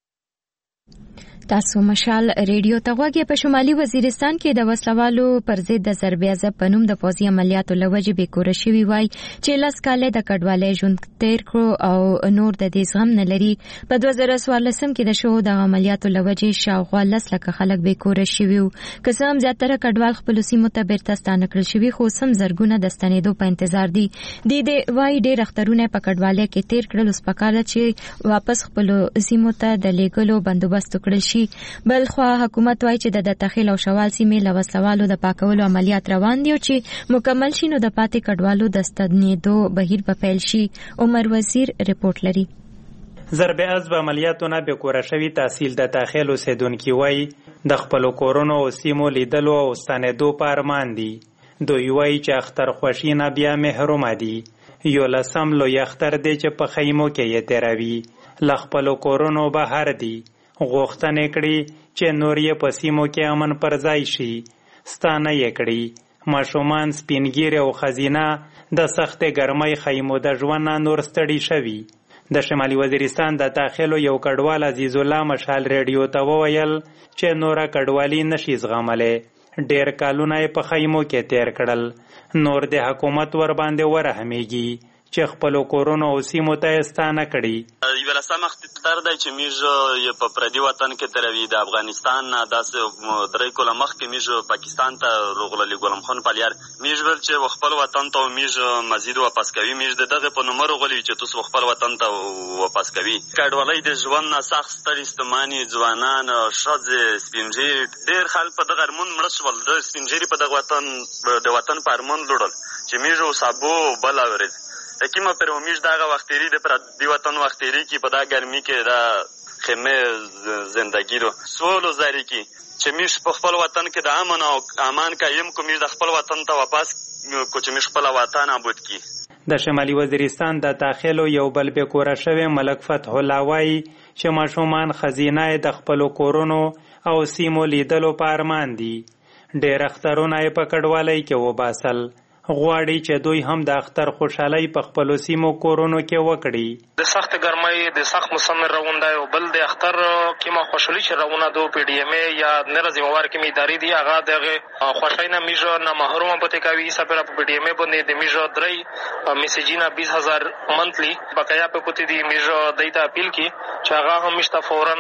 تاسو مشال ریډیو ته غوږی. په شمالي وزیرستان کې د وسلوالو پر ضد د ضربیازه په نوم د پوځي عملیاتو لوجې بیکوره شوي وای چې لاس کاله د کډوالۍ ژوند تیر کړو او نور د دې زغم نه لري. په دوه زره څوارلسم کې د شوو د عملیاتو لوجې شاوخوا لس لکه خلک بیکوره شوي وو. که څه هم زیاتره کډوال خپلو سیمو ته بیرته ستانه کړل شوي، خو سم زرګونه د ستنېدو په انتظار دي. دې دې وای ډېر اخترونه په کډوالۍ کې تیر کړل، اوس پکاره چې واپس خپلو سیمو ته د لیږلو بندوبست وکړل شي. بل خو حکومت وایي چې د دتخیل او شوال سیمې له وسلوالو د پاکولو عملیات روان دي او چې مکمل شي نو د پاتې کډوالو د ستنېدو بهیر به پیل شي. عمر وزیر رپورټ لري. ضرب عزب عملیاتونه به کوره شوی تحصیل د داخل اوسیدونکو وایي د خپل کورونو او سیمو لیدلو او ستنېدو په ارمان دي. دوی وایي چې اختر خوښي نه بیا محروم دي. یو لسم لوی اختر دی چې په خیمو کې یې تیروي، له خپل کورونو بهر دي. غوښتنې کړي چې نور یې په سیمو کې امن پر ځای شي، ستانه یې کړي. ماشومان، سپینګیري او ښځینه د سختې ګرمۍ خیمو د ژوند نه نور ستړي شوي. د شمالي وزیرستان د داخلو یو کډوال عزیز الله مشال ریډیو ته وویل چې نوره کډوالي نشي زغملی. ډېر کالونه یې په خیمو کې تیر کړل، نور د حکومت ور باندې ورحمیږي چې خپلو کورونو او سیمو ته یې ستانه کړي. یو لسم اختر دی چې موږ یې په پردي وطن کې تروي. د افغانستان نه داسې درې کاله مخکې موږ پاکستان ته راغللي. ګلم خان پالیار موږ ویل چې خپل وطن ته موږ مزید واپس کوي. موږ د دغه په نوم راغلي چې تاسو خپل وطن ته واپس کوي. کډوالۍ د ژوند نه سخت ستړي ستوماني ځوانان، ښځې، سپینږیري، ډېر خلک په دغه ارمون مړه شول. ډېر سپینږیري په دغه وطن د وطن په ارمون لوړل چې موږ سابو بله ورځ حکیمه پر امید دغه وختیری د پر دی وطن وختیری کی په دا ګرمي کې دا خیمه زندگی رو سولو زری کی چې میش په خپل وطن کې د امن او امان قایم کوم د خپل وطن ته واپس کو چې میش خپل وطن آباد کی. د شمالي وزیرستان د داخلو یو بل به کوره شوی ملک فتح الله وایي چې ماشومان خزینه د خپل کورونو او سیمو لیدلو په ارمان دي. ډېر اخترونه په کډوالۍ کې وباسل، غواړي چې دوی هم د اختر خوشحالۍ په خپلو سیمو کورونو کې وکړي. د سخت ګرمۍ د سخت موسم روان دی او بل د اختر کې ما خوشحالي چې روانه دو پی ډي ایم ای یا نره ذمہوار کې میداري دي هغه دغه خوشحالۍ نه میژه نه محروم پته کوي. سپره په پی ډي ایم ای باندې د میژه درې میسیجینا بیس هزار منتلی بقایا په پته دي میژه دایته اپیل کی چې هغه هم مشته فورن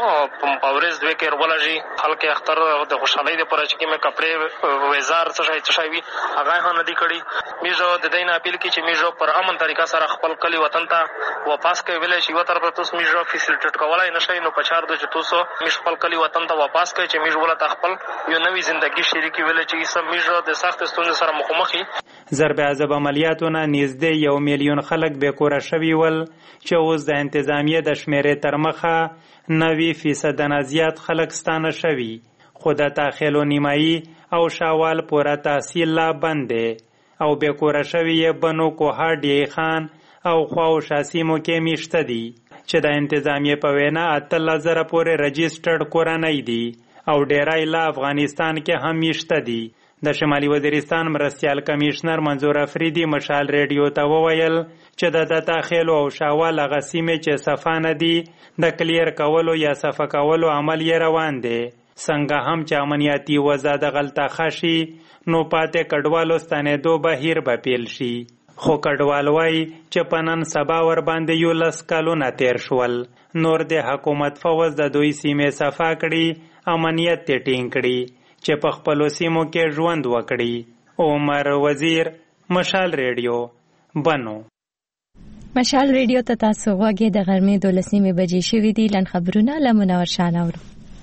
پاورز دوی کې ورولږي خلک اختر د خوشحالۍ لپاره چې کې مې کپڑے وزار څه شي څه شي هغه هم بربادي کړي. میږ د دې نه اپیل کوي چې میږ پر امن طریقه سره خپل کلی وطن ته واپس کوي. شي یو طرف ته اوس میږ فیسیلیټیټ کولای نشي، نو پچار د چې تاسو میږ خپل کلی وطن ته واپس کوي چې میږ ولته خپل یو نوې ژوندۍ شریکي ویل چې سم میږ د سخت ستونزې سره مخامخ دي. ضرب عذاب عملیاتونه نږدې یو میلیون خلک بې کوره شوي ول چې اوس د انتظامیې د شمیرې تر مخه نوي فیصده نه زیات خلک ستانه شوي، خو د تاخیل و نیمایي او شاوال پوره تحصیل لا بند دی او بې کوره شوي یې بنو کوها ډی خان او خوا او شاسیمو کې میشته دي چې د انتظامیې په وینا اتلس زره پورې رجسټرډ کورنۍ دي او ډیری لا افغانستان کې هم میشته دي. د شمالي وزیرستان مرستیال کمیشنر منظور افریدي مشال ریډیو ته وویل چې د دتا خېلو او شاوال هغه سیمې چې صفانه دي د کلیر کولو یا صفه کولو عمل یې روان دی. څنګه هم چې امنیتي وضع د غلطه خاشي نو پاتې کډوالو ستنېدو بهیر به پیل شي. خو کډوال وایي چې په نن سبا ور باندې یولس کلونه تیر شول، نور د حکومت فوز د دوی سیمې صفا کړي، امنیت ته ټینګ کړي چې په خپلو سیمو کې ژوند وکړي. عمر وزیر، مشال ریډیو، بنو. مشال ریډیو ته تاسو غوږی د غرمې دولسمې بجې شوي دي. لن خبرونه له منور شاه اورو.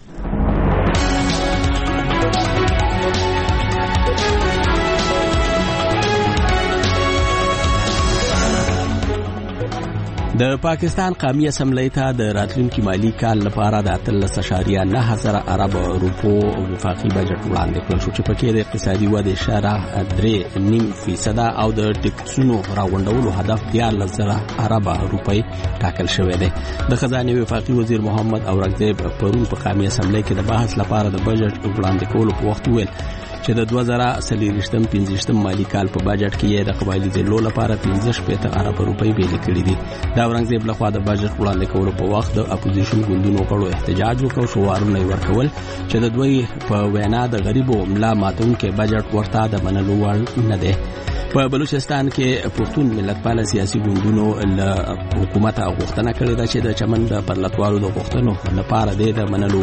د پاکستان قومي اسمبلی ته د راتلونکي مالی کال لپاره د اتلس اعشاریه نه زره ارب روپو وفاقي بجټ وړاندې کړل شو چې پکې د اقتصادي ودې اشاره درې نیم فیصده او د ټیکسونو راغونډولو هدف دیارلس زره ارب روپۍ ټاکل شوی دی. د خزانه وفاقي وزیر محمد اورنګزیب پرون په قومي اسمبلی کې د بحث لپاره د بجټ وړاندې کولو په وخت ویل چې د دوه زره څلوېښتم پنځویشتم مالي کال په بجټ کې یې د قبایلي ضلعو لپاره پنځه شپېته ارب روپۍ بیلې کړي دي. د اورنګزیب لخوا د بجټ وړاندې کولو په وخت د اپوزیشن ګوندونو غړو احتجاج وکړ، شعارونه یې ورکول چې د دوی په وینا د غریبو ملا ماتونکي بجټ ورته د منلو وړ نه دی. په بلوچستان کې پښتون ملتپال سیاسي ګوندونو له حکومت غوښتنه کړې ده چې د چمن د پرلتوالو د غوښتنو لپاره د منلو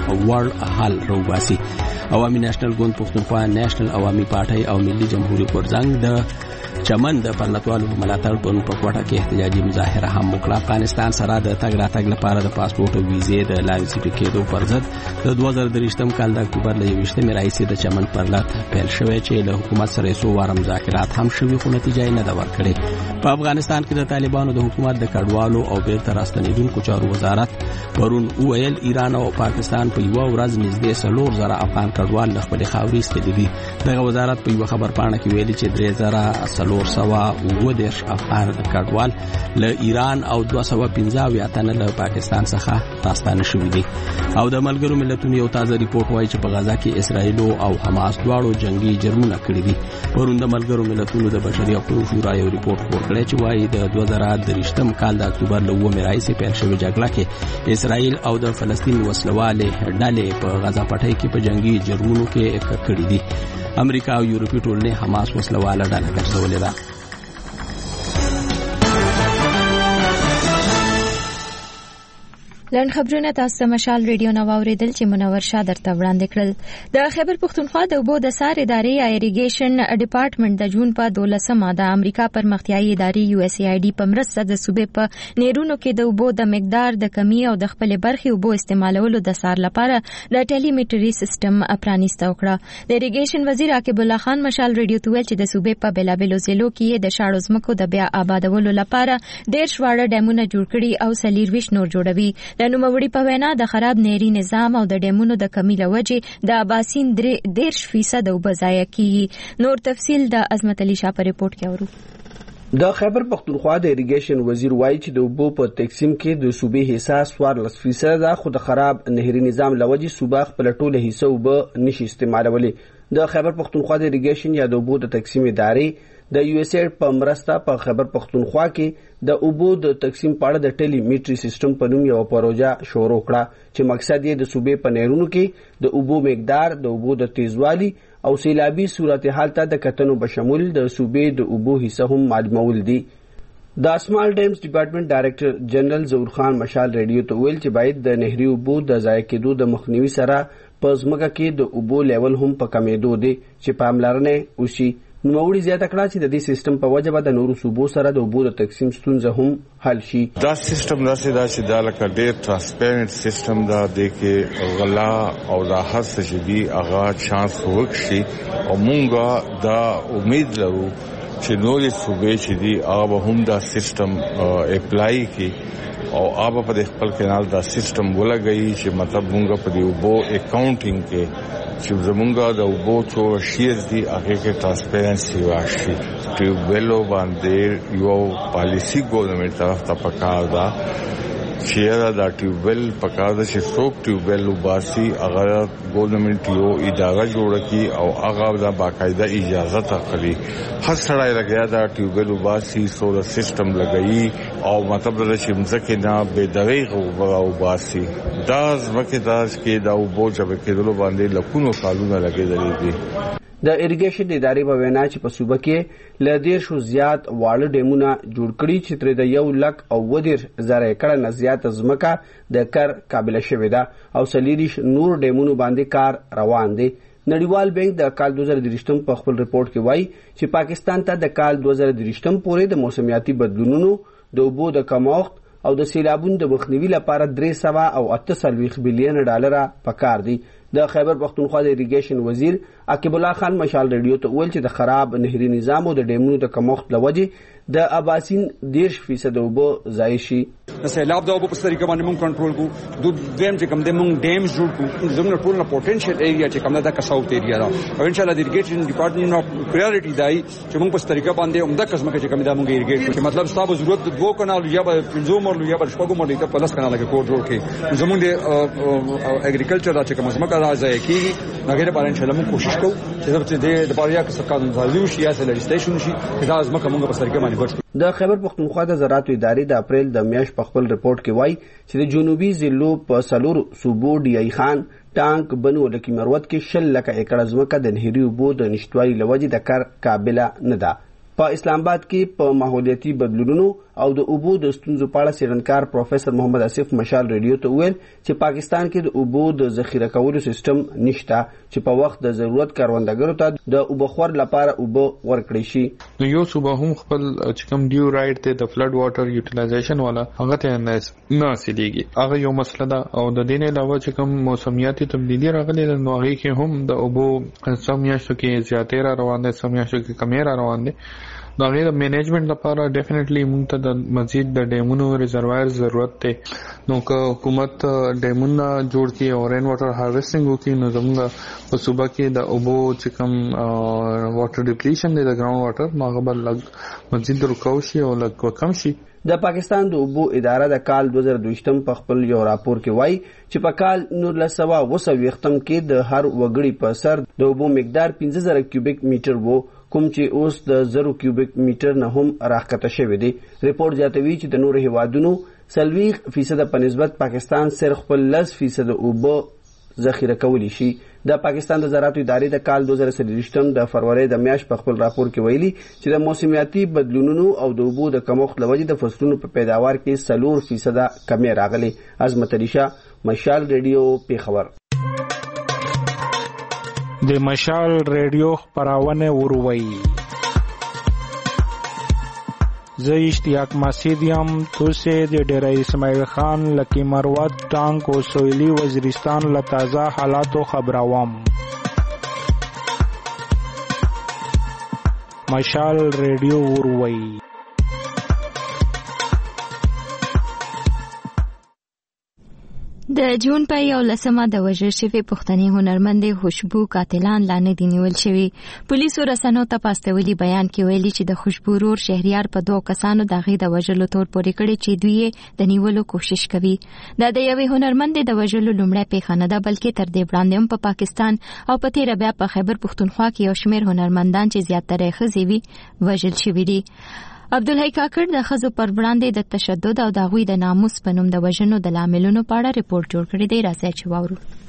وړ حل راوباسي. عوامي نېشنل ګوند پښتونخوا، نېشنل عوامي پارټۍ او ملي جمهوریت غورځنګ د چمن د پرلتوالو ملاتړ په کوټه کې احتجاجي مظاهره هم وکړه. افغانستان سره د تګ راتګ لپاره د پاسپورت او ویزې د لاسلیک کېدو پر ضد د دوه زره دریشتم کال د اکتوبر له یوویشتمې راهیسې د چمن پرلت پیل شوی چې له حکومت سره څو واره مذاکرات هم شوي خو نتیجه یې نه ده ورکړې. په افغانستان کې د طالبانو د حکومت د کډوالو او بیرته راستنېدونکو چارو وزارت پرون وویل ایران او پاکستان په یوه ورځ نږدې څلور زره افغان کډوال له خپلې خاورې ایستلي دي. دغه وزارت په یوه خبرپاڼه کې ویلي چې درې زره څلور سوه اووه دېرش افغان کډوال له ایران او دوه سوه پنځه اویا تنه له پاکستان څخه راستانه شوي دي. او د ملګرو ملتونو یو تازه ریپورټ وایي چې په غزا کې اسرائیل او حماس دواړو جنگي جرمونه کړي دي. پرون د ملګرو ملتونو د بشري حقوقو شورا یو ریپورټ خپور کړی چې وایي د دوه زره دریشتم کال د اکتوبر له اوومې راهیسې پیل شوې جګړه کې اسرائیل او د فلسطین وسلوالې ډلې په غزا پټۍ کې په جنگي جرمونو کې کړي دي. امریکا او یورپي ټولنې حماس وسلواله ډله ګرځولې ده. لن خبرونه تاسو مشال ریډیو نو اوریدل چې منور شاه درته وړاندې کړل. د خیبر پښتونخوا د اوبو د سار ادارې یا اریګیشن ډپارټمنټ د جون په دولسمه د امریکا پرمختیایي ادارې یو اس ای آی ډي په مرسته د صوبې په نیرونو کې د اوبو د مقدار د کمی او د خپل برخي اوبو استعمالولو د سار لپاره د ټیلیمیټري سیستم پرانیسته وکړه. د اریګیشن وزیر عاقب الله خان مشال ریډیو ته ویل چې د صوبې په بلابلو ضلعو کې د شاړو ځمکو د بیا آبادولو لپاره ډېر شواړه ډیمونه جوړ کړي او څلورویشت نور جوړوي. د نوموړي په وینا د خراب نهري نظام او د ډیمونو د کمی له وجې د اباسین دېرش فیصد اوبه ضایع کیږي. نور تفصیل د عظمت علي شاه په ریپورت کې اورو. د خیبر پښتونخوا د اریګیشن وزیر وایي چې د اوبو په تقسیم کې د صوبې حصہ څوارلس فیصد ده، خو د خراب نهري نظام له وجې صوبه خپل ټوله حصہ اوبه نشي استعمالولی. د خیبر پښتونخوا د اریګیشن یا د اوبو د تقسیم ادارې د یو اس ای په مرسته په خیبر پښتونخوا کې د اوبو د تقسیم په اړه د ټیلی میټري سیستم په نوم یو پروژه شروع کړه چې مقصد یې د صوبې په نهرونو کې د اوبو مقدار، د اوبو د تیزوالي او سیلابي صورتحال ته د کتنو بشمول د صوبې د اوبو حصہ هم معلومول دي. د سمال ډیمز ډپارټمنټ ډایریکټر جنرال ظهور خان مشال ریډیو ته ویل چې باید د نهري اوبو د ضایع کېدو د مخنیوي سره په ځمکه کې د اوبو لیول هم په کمیدو دي چې پاملرنه وشي. نوموړي زیاته کړه چې د دې سیستم په وجه به د نورو صوبو سره د اوبو د تقسیم ستونزه هم حل شي. دا سیستم داسې دا چې دا لکه ډېر ترانسپیرنټ سیستم دا دی کې غلا او دا هر څه چې دي هغه چانس وکړي او مونږ دا امید لرو چې نورې صوبې چې دي هغه هم دا سیستم اپلای کړي او هغه په خپل کانال دا سیستم ولګي چې مطلب مونږ په دې اوبو اکاونټینګ کې چې زمونږ د اوبو څو شیز دي هغه کې ترانسپیرنسي راشي. ټیوب ویلو باندې یو پالیسی ګورنمنت طرف ته پکار ده چې دا ټیوب ویل پکار ده چې څوک ټیوب ویل وباسي هغه ګورنمنت یو اداره جوړ کړي او هغه دا باقاعده اجازه تخلي. هر سړی لګیا دا ټیوب ویل وباسي سولر سیستم لګایي او مطلب دا چې مځکه نه به دغه وباسي دا ځمکه دا چې دا وبو چې کېدلو باندې لکونو کالونه لګېدلې دي. د اریګیشن ادارې په وینا چې په صوبه کې ل ډیر شو زیات واړه ډیمونه جوړ کړي چې تر د یو لک او ودیر زره ایکړ نه زیات ځمکه د کار قابل شوې ده او سلیریش نور ډیمونو باندې کار روان دي. نړیوال بانک د کال دوه زره درې په خپل رپورت کې وایي چې پاکستان ته د کال دوه زره درې پورې د موسمیاتي بدلونونو د اوبو د کمښت او د سیلابونو د مخنیوي لپاره درې سوه او اته څلوېښت بلین ډالر پکار دي. د خیبر پختونخوا د اریګیشن وزیر عقیب الله خان مشال ریډیو ته ویل چې د خراب نهري نظام او د ډیمونو د کمښت لوجه د اباسین دیرش فیصد اوبه ضایع شي. د سیلاب د اوبو په طریقه باندې مونږ کنټرول کو د دویم چې کوم د مونږ ډیمز جوړ کو زموږ ټول نه پوتنشل ایریا چې کوم د کساوت ایریا دا او ان شاء الله د اریګیشن ډپارټمنټ نو پرایورټي دی چې مونږ په طریقه باندې عمده قسمه کې کوم د مونږ اریګیټ چې مطلب ستاسو ضرورت د دوه کانال یا په پنځو مرلو یا په شپږو مرلو ته پلس کانال کې کور جوړ کړي زموږ د اګریکلچر چې کوم ځمکه راځي کیږي نګره په ان شاء الله مونږ کوشش کوو چې د د باریا کې قانون سازي شي یا لیجسلیشن شي چې دا ځمکه مونږ په طریقه باندې بچو. د خیبر پختونخوا د زراعت ادارې د اپریل د میاشت په خپل رپورت کې وایي چې د جنوبي ضلعو په سلور صوبو ډی خان ټانک بنو لکه مروت کې شل لکه ایکړ ځمکه د نهري اوبو د نشټوالي لوجې د کار قابل نه ده. په اسلام آباد کې په ماحولیاتي بدلونونو او د اوبو د ستونزو په اړه څېړنکار پروفیسور محمد اسف مشال ریډیو ته ویل چې پاکستان کې د اوبو د ذخیره کولو سیستم نشته چې په وخت د ضرورت کروندګرو ته د اوبخور لپاره اوبه ورکړي شي. نو یو صوبه هم خپل چې کوم ډیو رائټ ته د فلډ واټر یوټیلایزیشن والا هغه ته نه حاصلېږي هغه یو مسله ده او د دې نه علاوه چې کوم موسمیاتي تبدیلی راغلي نو هغه کې هم د اوبو سمیاشتو کې زیاتې را روان دي سمیاشتو کې کمې را روان دي. دا غیر منیجمنت لپاره ډیفینیټلی موږ ته د مزید د ډیمونو ریزروایر ضرورت دی. نو که حکومت ډیمونه جوړ کړي او رین واټر هارویسټینګ وکړي نو زموږ په صوبه کې د اوبو چې کوم واټر ډیپلیشن دی د ګراوند واټر نو هغه به لږ مزید رکاو شي او لږ کم شي. د پاکستان د اوبو اداره د کال دوه زره دوه په خپل یو راپور کې وایي چې په کال نولس سوه اوه څلوېښتم کې د هر وګړي په سر د اوبو مقدار پنځه زره کیوبیک میټر وو کوم چې اوس د زرو کیوبیک میټر نه هم راښکته شوی دی. ریپورت زیاتوي چې د نورو هیوادونو څلوېښت فیصد په نسبت پاکستان صرف خپل لس فیصد اوبه ذخیره کولی شي. د پاکستان د زراعت ادارې د کال دوه زره څلوېښت د فروری د میاشت په خپل راپور کې ویلي چې د موسمیاتي بدلونونو او د اوبو د کمښت له وجې د فصلونو په پیداوار کې څلور فیصده کمې راغلي. عظمت علی شاه، مشال ریډیو، پیښور. د مشال ریډیو خپرونه وروي زه اشتیاق مسعود یم. توسه د ډیره اسماعیل خان لکی مروت ټانک او سویلی وزیرستان له تازه حالاتو خبروم. مشال ریډیو وروي. د جون په یولسمه د وژل شوي پښتني هنرمندې خوشبو قاتلان لا نه دي نیول شوي. پولیسو رسنیو ته په استولي بیان کې ویلي چې د خوشبو ورور شهریار په دوه کسانو د هغې د وژلو تور پورې کړی چې دوی یې د نیولو کوشش کوي. دا د یوې هنرمندې د وژلو لومړی پیښه نه ده بلکې تر دې وړاندې هم په پاکستان او په تېره بیا په خیبر پښتونخوا کې یو شمېر هنرمندان چې زیاتره یې ښځې وي وژل شوي دي. عبدالحی کاکړ د ښځو پر وړاندې د تشدد او د هغوی د ناموس په نوم د وژنو د لاملونو په اړه ریپورت جوړ کړی دی. راځئ چې واورو.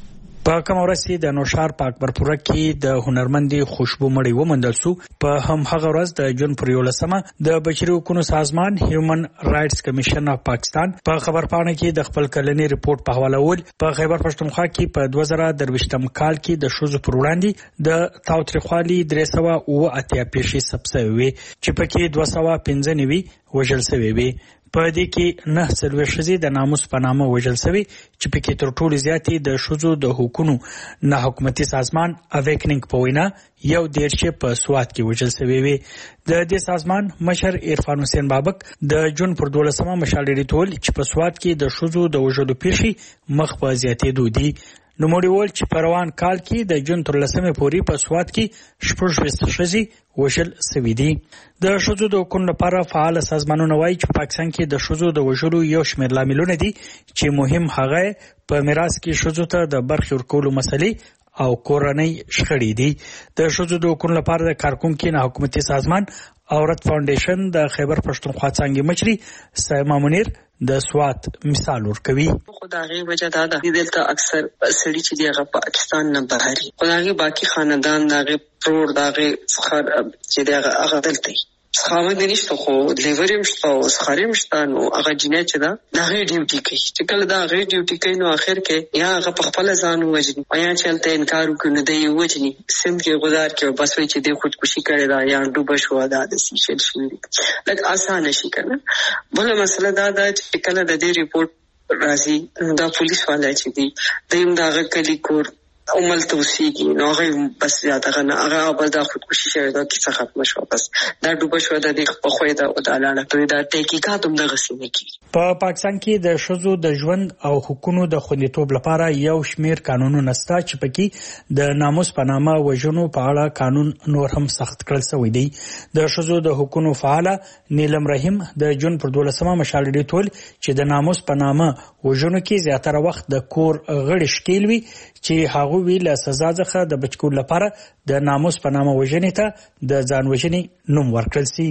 په کوم ورځ چې د نوشار په اکبرپوره کې د هنرمندې خوشبو مړی وموندل شو په هم هغه ورځ د جون پر یولسمه د بشري حقوقو سازمان هیومن رائټس کمیشن اف پاکستان په خبرپاڼه کې د خپل کلنی ریپورت په حواله ول په خیبر پښتونخوا کې په دوه زره درویشتم کال کې د شوزو پر وړاندې د تاوتریخوالي درې سوه اووه اتیا پیښې ثبت شوې وي چې پکې دوه سوه پنځه نوي وژل شوي وي. په دې کې نه څلوېښت ښځې د ناموس په نامه وژل شوي چې پکې تر ټولو زیاتې د ښځو د حقونو نه حکومتي سازمان اویکنینګ په وینا یو دېرش په سوات کې وژل شوي وي. د دې سازمان مشر عرفان حسین بابک د جون پر دولسمه مشال ډیټول چې په سوات کې د ښځو د وژلو پیښې مخ په زیاتېدو دي. نوموړي وویل چې په روان کال کې د جون تر لسمې پورې په سوات کې شپږ ویشت ښځې وژل شوي دي. د ښځو د حقونو لپاره فعال سازمانونه وایي چې په پاکستان کې د ښځو د وژلو یو شمېر لاملونه دي چې مهم هغه په میراث کې ښځو ته د برخې ورکولو مسلې او کورنۍ شخړې دي. د ښځو د حقونو لپاره د کارکونکو نه حکومتي سازمان عورت فاونډیشن د خیبر پښتونخوا څانګې مشري سایما منیر د سوات مثال ورکوي. خدای وجه دا ده دلته اکثر سړي چې دی هغه پاکستان نه بهري خدای باقي خاندان دغه پرور دغه فخر چې دی هغه دلته خاوند نشته خو لیوریم شته او سخریم شته نو هغه جنایت چې دا دغه ډیوټي کوي چې کله دا غیر ډیوټي کوي نو اخر کې یا هغه په خپل ځان وژني یا چلته انکار وکړي نو دی وژني سم کې غدار کې بس وي چې دی خودکشي کړي دا یا ډوبه شو دا د سیشل شي لکه آسان شي کنه. بل مسله دا ده چې کله د دې ریپورت راځي دا پولیس والا چې دی دیم دا کلی کور عمل توسيږي نو هغه بس زیاته غنه هغه بس دا خودکشي شوی دا کیسه ختم شو بس دا ډوبه شو د دې په خوې دا او د اعلان ته دا تحقیقات هم د غسینه کی. په پاکستان کې د ښځو د ژوند او حقوقو د خوندیتوب لپاره یو شمیر قانونونه شته چې پکې د ناموس په نامه وژنو په اړه قانون نور هم سخت کړل شوی دی. د ښځو د حقوقو فعاله نیلم رحیم د جون پر دولسمه مشال ډیټول چې د ناموس په نامه وژنو کې زیاتره وخت د کور غړي شکیل وي چې هغه وی له سزا څخه د بچکول لپاره د ناموس په نامه وژنې ته د ځان وژنې نوم ورکړل شي.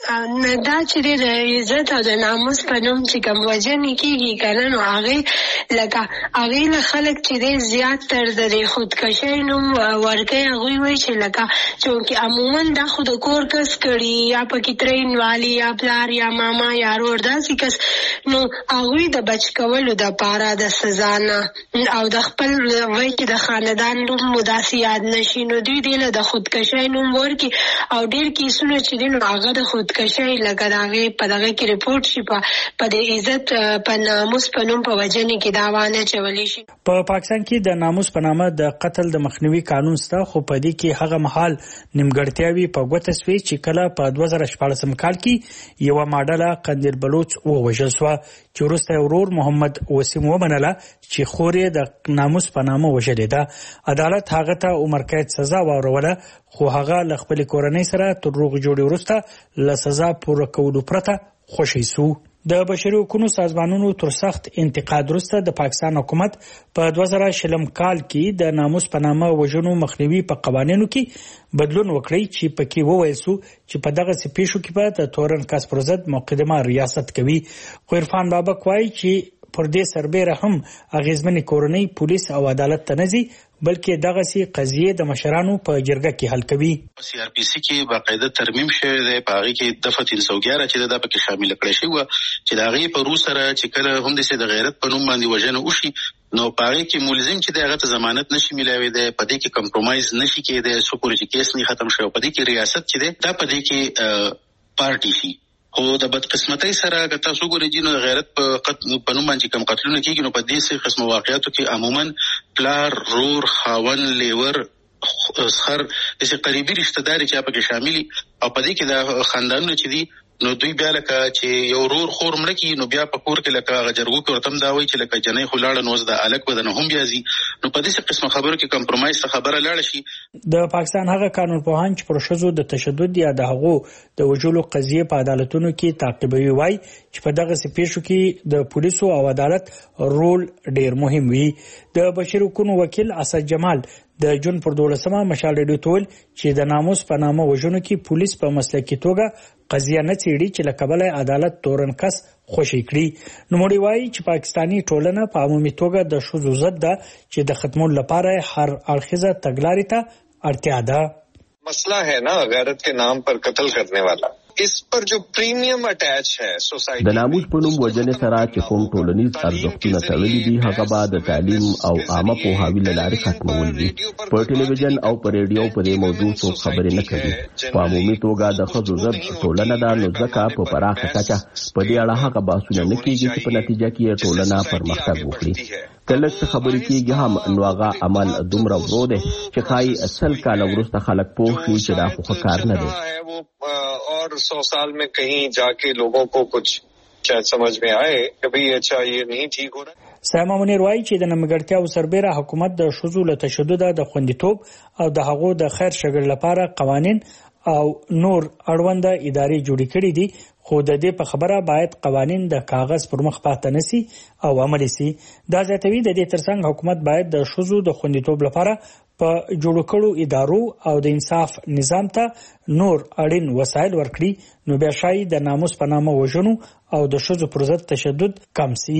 نه دا چې د عزت او د ناموس په نوم چې کوم وژنې کېږي کنه نو هغې لکه هغې له خلک چې دی زیات تر د خودکشۍ نوم ورکوي هغوی وایي چې لکه چونکې عموما دا خو د کور کس کړي یا پکې ترینوالي یا پلار یا ماما یا رور داسې کس نو هغوی د بچ کولو دپاره د سزا نه او د خپل وایي چې د خاندان نوم مو داسې یاد نه شي نو دوی دې له د خودکشۍ نوم ورکړي او ډېر کیسونه چې دی نو هغه د خودکشۍ لکه د هغې په دغه کې رپورټ شي په د عزت په ناموس په نوم په وژنې کې دعوا نه چولی شي. په پاکستان کې د ناموس په نامه د قتل د مخنیوي قانون شته خو په دې کې هغه مهال نیمګړتیاوې په ګوته سوې چې کله په دوه زره شپاړسم کال کې یوه ماډله قندیل بلوچ ووژل شوه چې وروسته ورور محمد وسیم ومنله چې خور یې د ناموس په نامه وژلې ده. عدالت هغه ته عمر قید سزا واوروله خو هغه له خپلې کورنۍ سره تر روغ جوړې وروسته له سزا پوره کولو پرته خوشی سو. د بشري حقوقو سازمانونو تر سخت انتقاد وروسته د پاکستان حکومت په دوه زره شلم کال کې د ناموس په نامه وژنو مخنیوي په قوانینو کې بدلون وکړی چې پکې وویل سو چې په دغه سپیشو کې به د تورن کاس پر ضد مقدمه ریاست کوي. خو عرفان بابک وایي چې پر دې سربېره هم اغیزمنې کورنۍ پولیس او عدالت ته نه ځي بلکې دغه سي قضیه د مشرانو په جرګه کې حل کوي. سی آر پی سی کې باقاعده ترمیم شوی دی په هغه کې دفعه تین سو اګیاره چې د پکې شامل کړی شوی چې د هغه په روس سره چې کله هم د غیرت په نوم باندې وژنه وشي نو په هغه کې ملزم چې دغه ته ضمانت نشي ملایوي دی په دې کې کمپرمایز نشي کېدی سو پورې چې کیس نه ختم شوی په دې کې ریاست چې دی دا په دې کې پارټي شي. خو د بدقسمتۍ سره که تاسو ګورئ چې نو د غیرت په په نوم باندې کوم قتلونه کېږي نو په دې قسم واقعیاتو کې عموما پلار رور خاون لیور سخر داسې قریبي رشته داري چې پکې شاملي او په دې کې د خاندانونو چې دي نو دوی بیا لکه چې یو رور خور مړه کی نو بیا په کور کې لکه غجرګو کې ورتم دا وایي چې لکه جنې خو لاړه نوز د الک بدن هم بیا زی نو په دې قسم خبرو کې کمپرمایز ته خبره لاړه شي. د پاکستان هغه قانون پوهان چې پر ښځو د تشدد یا د هغو د وژلو قضیه په عدالتونو کې تعقیبوي وایي چې په دغه سپیشو کې د پولیسو او عدالت رول ډیر مهم وي. د بشري حقوقو وکیل اسد جمال د جون پر دولسمه مشال ډیټول چې د ناموس په نامه وژنو کې پولیس په مسلکي توګه قضیه نه څېړي چې له کبله عدالت تورن کس خوشي کړي. نوموړي وایي چې پاکستانی ټولنه په عمومي توګه د ښځو ضد ده چې د ختمولو لپاره هر اړخیزه تګلارې ته اړتیا ده. مسئلہ ہے نا غیرت کے نام پر قتل کرنے والا، اس پر جو پریمیم اٹیچ ہے سوسایټي د ناموس په نوم وجنې سره چې کوم ټولنیز ارزښتونه تړلي دي هغه به د تعلیم او عامه پوهاوي له لارې ختمول دي. په ټلویزیون او په ریډیو په دې موضوع څوک خبرې نه کوي. په عمومي توګه د ښځو ضد ټولنه ده، نو ځکه په پراخه کچه په دې اړه هغه بحثونه نه کېږي چې په نتیجه کې ټولنه پرمختګ وکړي. کله چې خبرې کېږي هم نو هغه عمل دومره ورو دی چې ښایي سل کاله وروسته خلک پوه شي چې دا خو ښه کار نه دی. اور سو سال میں کہیں جا کے لوگوں کو کچھ شاید سمجھ میں آئے کہ بھئی اچھا یہ نہیں ٹھیک ہو رہا. سایما منیر وایي چې د نیمګړتیاو سربېره حکومت د ښځو له تشدد د خوندیتوب او د هغو د خیر ښېګړې لپاره قوانین او نور اړوند ادارې جوړې کړې دي، خو د دې په خبره باید قوانین د کاغذ پر مخ پاتې نسی او عملي سي. دا زیاتوي د دې ترڅنګ حکومت باید د ښځو د خوندیتوب لپاره په جوړ کړو ادارو او د انصاف نظام ته نور اړین وسایل ورکړي، نو بیا شاید د ناموس په نامه وژنو او د ښځو پر ضد تشدد کم سي.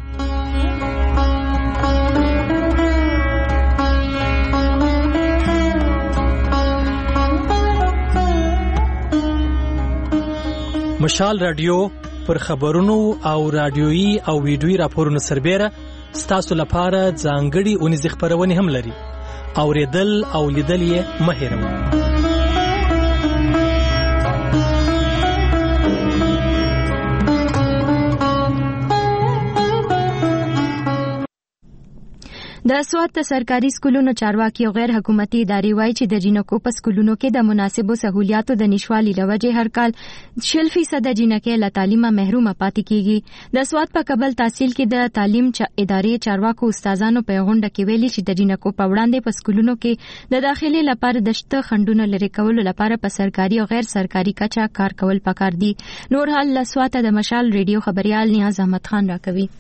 مشال رادیو پر خبرونو او رادیويي او ویډیويي راپورونو سربېره ستاسو لپاره ځانګړي اونیزې خپرونې هم لري. اوریدل او لیدل یې مه هېروئ. د سوات د سرکاري سکولونو چارواکي او غیر حکومتي ادارې وایي چې د جینکو په سکولونو کې د مناسبو سہولیاتو د نشوالي لوجې هر کال شل فیصد جینکې له تعلیمه محرومه پاتې کیږي. د سوات په کابل تحصیل کې د تعلیم ادارې چارواکو استادانو په غونډه کې ویلي چې د جینکو په وړاندې په سکولونو کې د داخلي لپاره د شته خندونو لري کولو لپاره په سرکاري او غیر سرکاري کچه کار کول پکار دي. نور حال له سوات د مشال ریډیو خبريال نیاز احمد خان راکوي.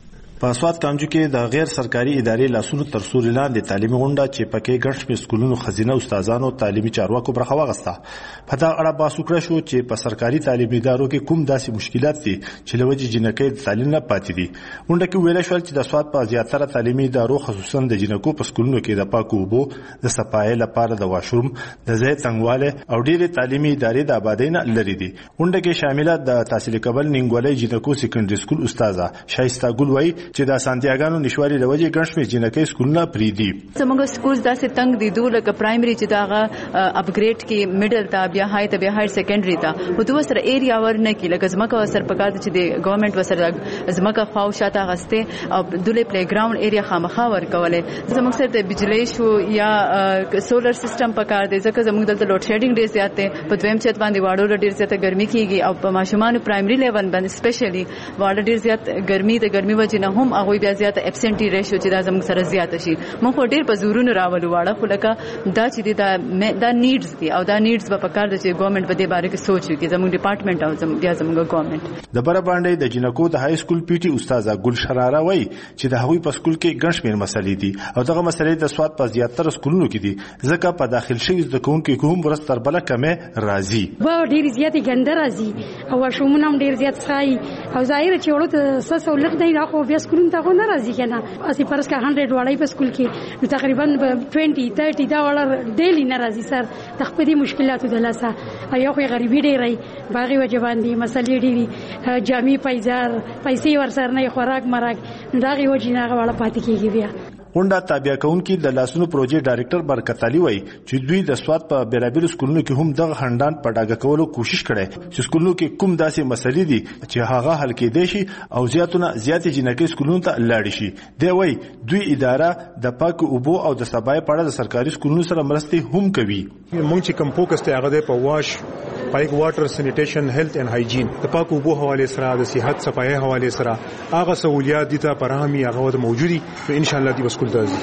په سوات کامجو کې د غیر سرکاري ادارې لاسونو تر سوري لاندې تعلیمي غونډه چې پکې ګڼ شمېر سکولونو خزینه استادانو تعلیمي چارواکو برخه واخیسته. په دا اړه بحث وکړه شو چې په سرکاري تعلیمي ادارو کې کوم داسې مشکلات دي چې له وجې جینکۍ د تعلیم نه پاتې دي. غونډه کې ویل شول چې د سوات په زیاتره تعلیمي ادارو خصوصا د جینکو په سکولونو کې د پاکو اوبو د صفایۍ لپاره د واشروم د ځای تنګواله او ډېرې تعلیمي ادارې د آبادۍ نه لرې دي. غونډه کې شامله د تحصیل کابل نینګولۍ جینکو سیکنډري سکول استاده شایسته ګل وایي چې د سانتیاګو نشوالي لوجه ګڼ شمېر جینکۍ سکولونه پریدي. زموږ سکول داسې تنگ دي دوه لکه پرایمري چې داغه اپګریډ کې میډل ته بیا هاي ته بیا هایر سیکنډري ته په دوه سره ایریا ورنه کې لکه زمکه وسر پکات چې د ګورنمنت وسر زمکه خواو شاته غسته او دله پلی ګراوند ایریا خامخا ورکوله. زموږ سره د بجلی شو یا سولر سیستم پکار دی ځکه زموږ دلته لوډ شیډینګ ډیر زیات دی. په دویم چت باندې واړو ډیر زیاته ګرمي کیږي او په ماشومان پرایمري لیول باندې سپیشلی واړو ډیر زیات ګرمي د ګرمي وجه نه هم هغه بیا زیات ابسنټي ریشو چې دا زموږ سره زیات شي. موږ خو ډیر په زورونو راولو واړه خو لکه دا چې دا دا نیډز دي او دا نیډز به پکار د چې ګورنمنت په دې باره کې سوچ وکړي زموږ ډپارټمنټ او زموږ بیا زموږ ګورنمنت. د بره باندې د جینکو د های سکول پی ټي استاده ګل شراره وایي چې د هغوی په سکول کې ګڼ شمېر مسلې دي او دغه مسلې د سوات په زیاتره سکولونو کې دي ځکه په داخل شوي زده کوونکو کې هم ورځ تر بله کمې راځي. به ډېرې زیاتې ګنده راځي او واشرومونه هم ډېر زیات ښایي او ظاهره چې وړو ته څه سهولت دی دا خو بیا سکولونو ته خو نه راځي که نه. اسی فرض کا هنډرډ واړی په سکول کې نو تقریبا ټوینټي تھرټي دا واړه ډیلی نه راځي سر د خپلې مشکلاتو د لاسه او یو خو غریبي ډېری باغې وجه باندې مسلې ډېري جامې پایزار پیسې ورسره نه خوراک مراک نو د هغې وجې نه هغه واړه پاتې کېږي. بیا غونډه تابع کوونکي د لاسونو پروژې ډایرکټر برکت علي وایي چې دوی د سوات په بیلابیلو سکولونو کې هم دغه خندان په ډاګه کولو کوشش کړی چې سکولونو کې کوم داسې مسلې دي چې هغه حل کېدای شي او زیاتونه زیاتې جینکۍ سکولونو ته لاړې شي. دی وایي دوی اداره د پاکو اوبو او د صفایۍ په اړه د سرکاري سکولونو سره مرستې هم کوي. موږ چې کوم فوکس دی هغه دی په واش پایک واټر سینیټیشن هیلث اینڈ هایجین د پاکو اوبو حواله سره د صحت صفایۍ حواله سره هغه سہولیات دي ته پرهمي هغه موجودي ان شاء الله دی بسکول ته.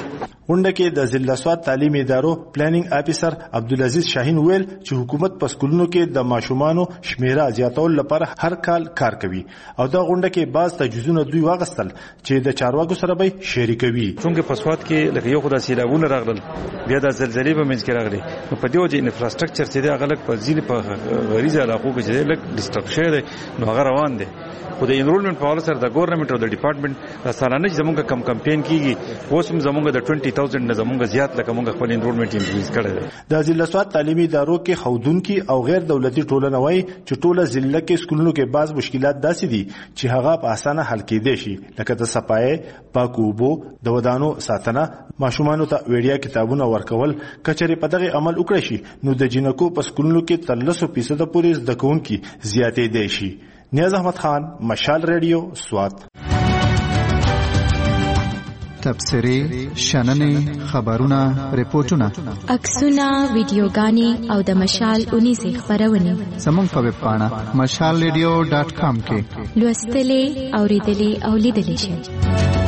غونډه کې د ضلع سواد تعلیمي ادارو پلانینګ افیسر عبدالعزیز شاهین ویل چې حکومت په سکولونو کې د ماشومانو شمیره زیاتول لپاره هر کال کار کوي او دا غونډه کې بعض تجویزونه دوی واغستل چې د چارواکو سره به شریکوي. څنګه په سواد کې لکه یو خدای سیلابونه راغلل بیا د زلزلې په منځ کې راغلي نو په دې وجه انفراستراکچر چې دا غلط په ځینې په غریزه علاقو کې چې لک ډیسټرکشن دی نو هغه روان دي خو د انرولمنت په حواله سره د ګورنمنت او د ډپارټمنټ سالانه زمونږ کم کمپاین کیږي اوس هم زمونږ د بیس هزار نه زمونږ زیات لکه مونږ خپل انرولمنت انکریز کړی دی. د ضلع سواد تعلیمي ادارو کې خودونکي او غیر دولتي ټولنه وایي چې ټوله ضلع کې سکولونو کې بعض مشکلات داسې دي چې هغه په اسانه حل کېدای شي لکه د صفای پاکو اوبو د ودانو ساتنه ماشومانو ته وړیا کتابونه ورکول کچري په دغه عمل وکړي شي نو د جنکو په سکولونو کې تر لس فیصد پورې زده کوونکي زیاتې دي شي. نیاز احمد خان مشال ریډیو سوات. تبصرې شننې خبرونه ریپورتونه عکسونه ویډیوګانې او د مشال اونیزې خبرونه زموږ په ویب پاڼه مشال ریډیو ډاټ کام کې لوستلې اوریدلې او لیدلې شئ.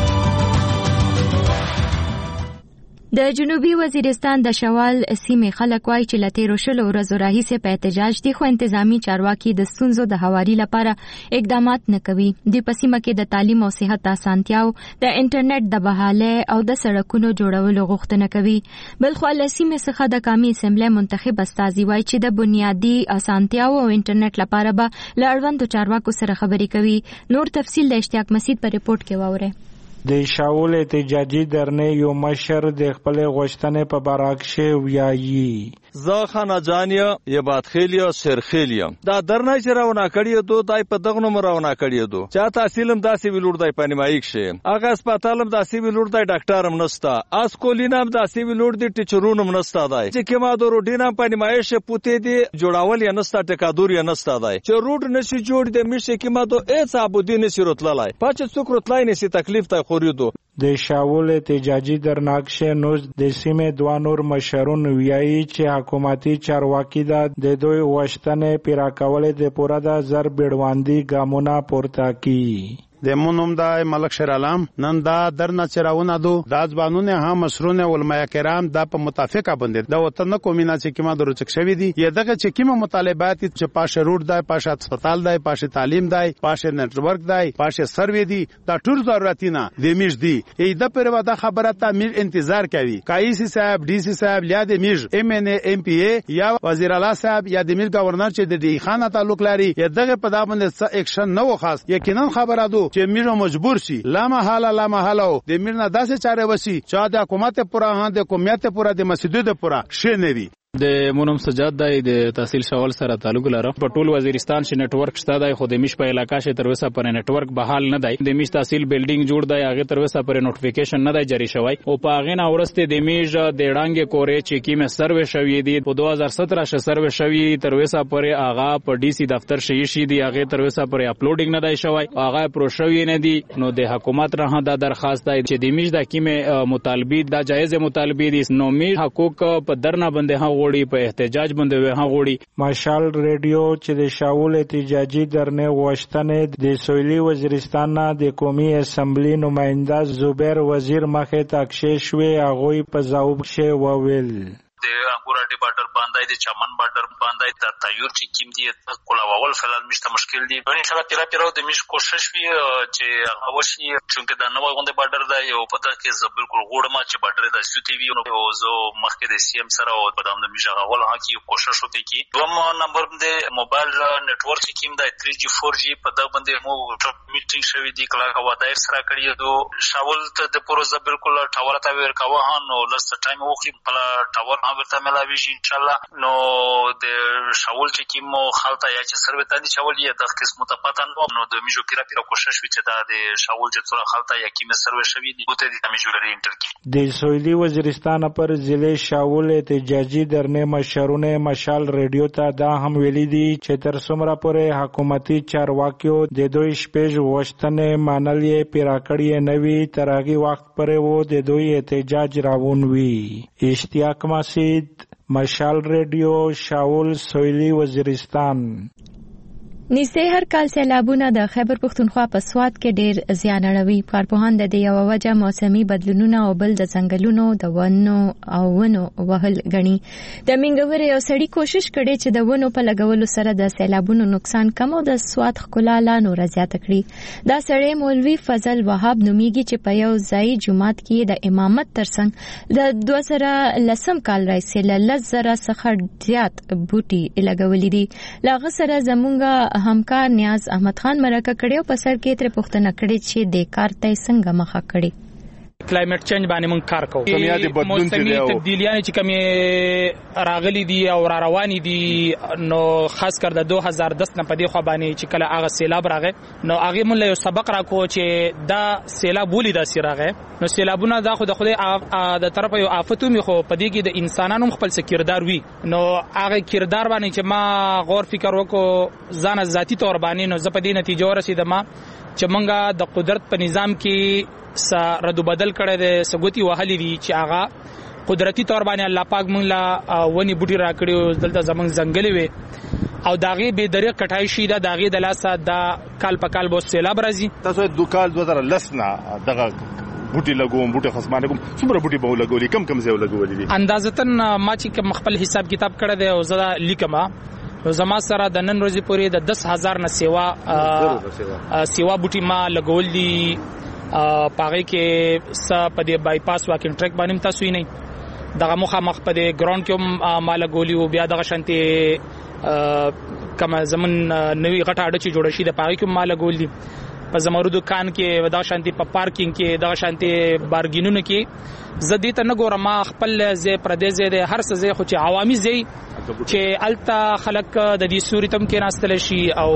د جنوبي وزیرستان د شوال سیمې خلک وایي چې له تیرو شلو ورځو راهیسې په احتجاج دي خو انتظامی چارواکي د ستونزو د هواري لپاره اقدامات نه کوي. د په سیمه کې د تعلیم او صحت اسانتیاو د انټرنیټ د بحالۍ او د سړکونو جوړولو غوښتنه کوي. بلخو له سیمې څخه د قومي اسمبلی منتخب استازي وایي چې د بنیادي اسانتیاو او انټرنیټ لپاره به له اړوندو چارواکو سره خبرې کوي. نور تفصیل د اشتیاق مسید په ریپورت کې واورئ. د شاول احتجاجي درنې یو مشر د خپل غوښتنې په باره کې ویایي زه خانه جانیا یې بادخیلیا شیرخیلیا دا درنه چې راونه کړی دو دای په دغه نوم راونه کړی دو چا تحصیلم داسې ویلور دای پنیمایک شه هغه هسپتالم داسې ویلور دای ډاکټرم نستا اسکولینم داسې ویلور دی ټیچرونم نستا دای چې کما د روډینم پنیمایش پوتې دی جوړاول یا نستا ټکادور یا نستا دای چې روډ نشي جوړ دی مشه کما دو اڅ ابودین نشي رتلای پچ څوک رتلای نشي تکلیف ته خوریدو. د شاول احتجاجي درناکشه نوز د سیمې دوه نور مشرون ویایي چې حکومتي چارواکي دا د دوی غوښتنې پیرا کولې د پوره د زر بیړواندي ګامونه پورته کی. د مونوم د ملک شیر علام نن دا درنه چراونه دو د ځوانونه هم مسرونه علماء کرام د په متفقه باندې د وطن کومینه چې کیما دروچک شوی دي یا دغه چې کیما مطالبات چې پاشه روډ دی پاشه هسپتال دی پاشه تعلیم دی پاشه نتورک دی پاشه سروې دی دا ټول ضرورتونه د میش دی ای د پروا د خبره ته میل انتظار کوي کایسی صاحب ډی سی صاحب یا د میش ام ان ام پی ای یا وزیر اعلی صاحب یا د میل گورنر چې د دی خانه تعلق لري یا دغه په دا باندې اکشن نو خاص یقینا خبره دو چې میرو مجبور شي لا محاله لا محاله د میرنا داسې چاره وسی چې د حکومت پورا هان د قومیت پورا د مسجد پورا شې نوي. د مونم سجاد دای د تحصیل شوال سره تعلق لري په ټول وزیرستان شي نتورک شته دای خو د میش په علاقې شه تر وسه پر نتورک بحال نه دی د میش تحصیل بلډینګ جوړ دی هغه تر وسه پر نوټیفیکیشن نه دی جاری شوی او په هغه نه ورسته د میش د ډانګ کورې چې کیمه سروې شوی دی په دوه هزار ستر شه سروې شوی تر وسه پر هغه په ډي سي دفتر شي شي دی هغه تر وسه پر اپلوډینګ نه دی شوی هغه پرو شوی نه دی نو د حکومت راه د درخواست دی چې د میش د کیمه مطالبه د جایز مطالبه دي نو میش حقوق په درنه باندې ها وړي په احتجاج مشال ریډیو چې د شاول احتجاجي درنې غوښتنې د سویلي وزیرستان نه د قومي اسمبلی نماینده زبیر وزیر مخې ته کښې شوې هغوی په ځواب کښې وویل د انګورا بارډر باندې د چمن بارډر باندې د تایور چې کیم دي کولاول فلال مشته مشکل دي ان شاء الله پیرا پیرا د مش کوشش وی چې هغه شي چې د نوې غونډه بارډر دا یو پته کې ز بالکل غوړم چې بارډر د سیو ټي وی او زه مخکې د سی ام سره او په دام د مش هغه ول هغه کوشش وکړي کی دوم نمبر د موبایل نتورک چې کیم د تھری جی فور جی په دا باندې مو میټینګ شوی دی کله هوا دایر سره کړی دو شاول ته د پروژه بالکل ټاور ته ور کاوه نو لست ټایم وخی په ټاور ورته ملاویږي ان شاء الله نو د شاول چې کیمو خالته یا چې سروي ته دي شاول یې د قسمه ته پاتن نو د میجو پیرا پیرا کوشش وکړي دا د شاول چې څوره خالته یا کیمه سروي شوی دي بوته دي میجو لري انټر د سویلي وزیرستان پر ضلع شاول احتجاجي درنې مشرونه مشال ریډیو ته دا هم ویلي دي چې تر څومره پورې حکومتي چارواکیو د دوی شپږ غوښتنې منل یې پیرا کړی نه وي تر هغه وخت پورې وو د دوی احتجاج راوون وي. اشتیاق مسید مشال ریډیو شاول سویلي وزیرستان. نږدې هر کال سیلابونه د خیبر پښتونخوا په سواد کې ډېر زیان اړوي. کارپوهان د دې یوه وجه موسمي بدلونونه او بل د ځنګلونو د ونو او ونو وهل ګڼي. د منګورې یو سړي کوشش کړی چې د ونو په لګولو سره د سیلابونو نقصان کم او د سواد ښکلا لا نوره زیاته کړي. دا سړی مولوي فضل وهاب نومیږي چې په یو ځایي جومات کې د امامت ترڅنګ د دوه زره لسم کال راهیسې له لس زره څخه زیات بوټي لګولي دي. له هغه سره زموږ همکار نیاز احمد خان مرکه کړي او په سر کې تر پوښتنه کړي چې د کار ته څنګه مخه کړي. کلایمټ چینج باندې مونږ کار کوو. موسمي تبدیلیاں چې کومې راغلي دي او را روانې دي نو خاص کر د دوه هزار دس نه په دې خوا باندې چې کله هغه سیلاب راغی نو هغه مونږ له یو سبق راکو چې دا سیلاب ولې دا سی راغی. نو سیلابونه دا خو د خدای د طرفه یو آفت می خو په دې کې د انسانانو خپل څه کردار وي. نو هغه کردار باندې چې ما غور فکر وکړو ځان ذاتی تور باندې نو زه په دې نتیجه ورسېدم چې مونږه د قدرت په نظام کې س ردو بدل کړي د سګوتی وهلي دي چې هغه قدرتی تور باندې الله پاک مونږ لا ونی بوټي را کړیو دلته زمونږ ځنګلې وي او داغه به درې کټای شي دا داغه د لاسه دا کال په کال بو سیلاب راځي. تاسو د کال دوه زره لس نه دغه بوټي لګوم بوټي خصمانه کوم څومره بوټي به لګولي کم کم ځای لګولي دي اندازتن ما چې خپل حساب کتاب کړی دی او زړه لیکما نو زما سره د نن ورځې پورې د دس هزار نه سیوا سیوا بوټي ما لګول دي. پاغه کې س په دې بای پاس واکینګ ټریک باندې تاسو یې نه دغه مخه مخ په دې ګراوند کې مال ګولي او بیا دغه شانتي کما زمون نوې غټه اډه چې جوړ شي د پاغه کې مال ګول دي. په زمرو دکان کې دغه شانتي په پارکینګ کې دغه شانتي بارګینونو کې زدي ته نه ګورم خپل زی پردیز دې هر څه زی خو چې عوامي زی چې التا خلک د دې سوري تم کې ناستل شي او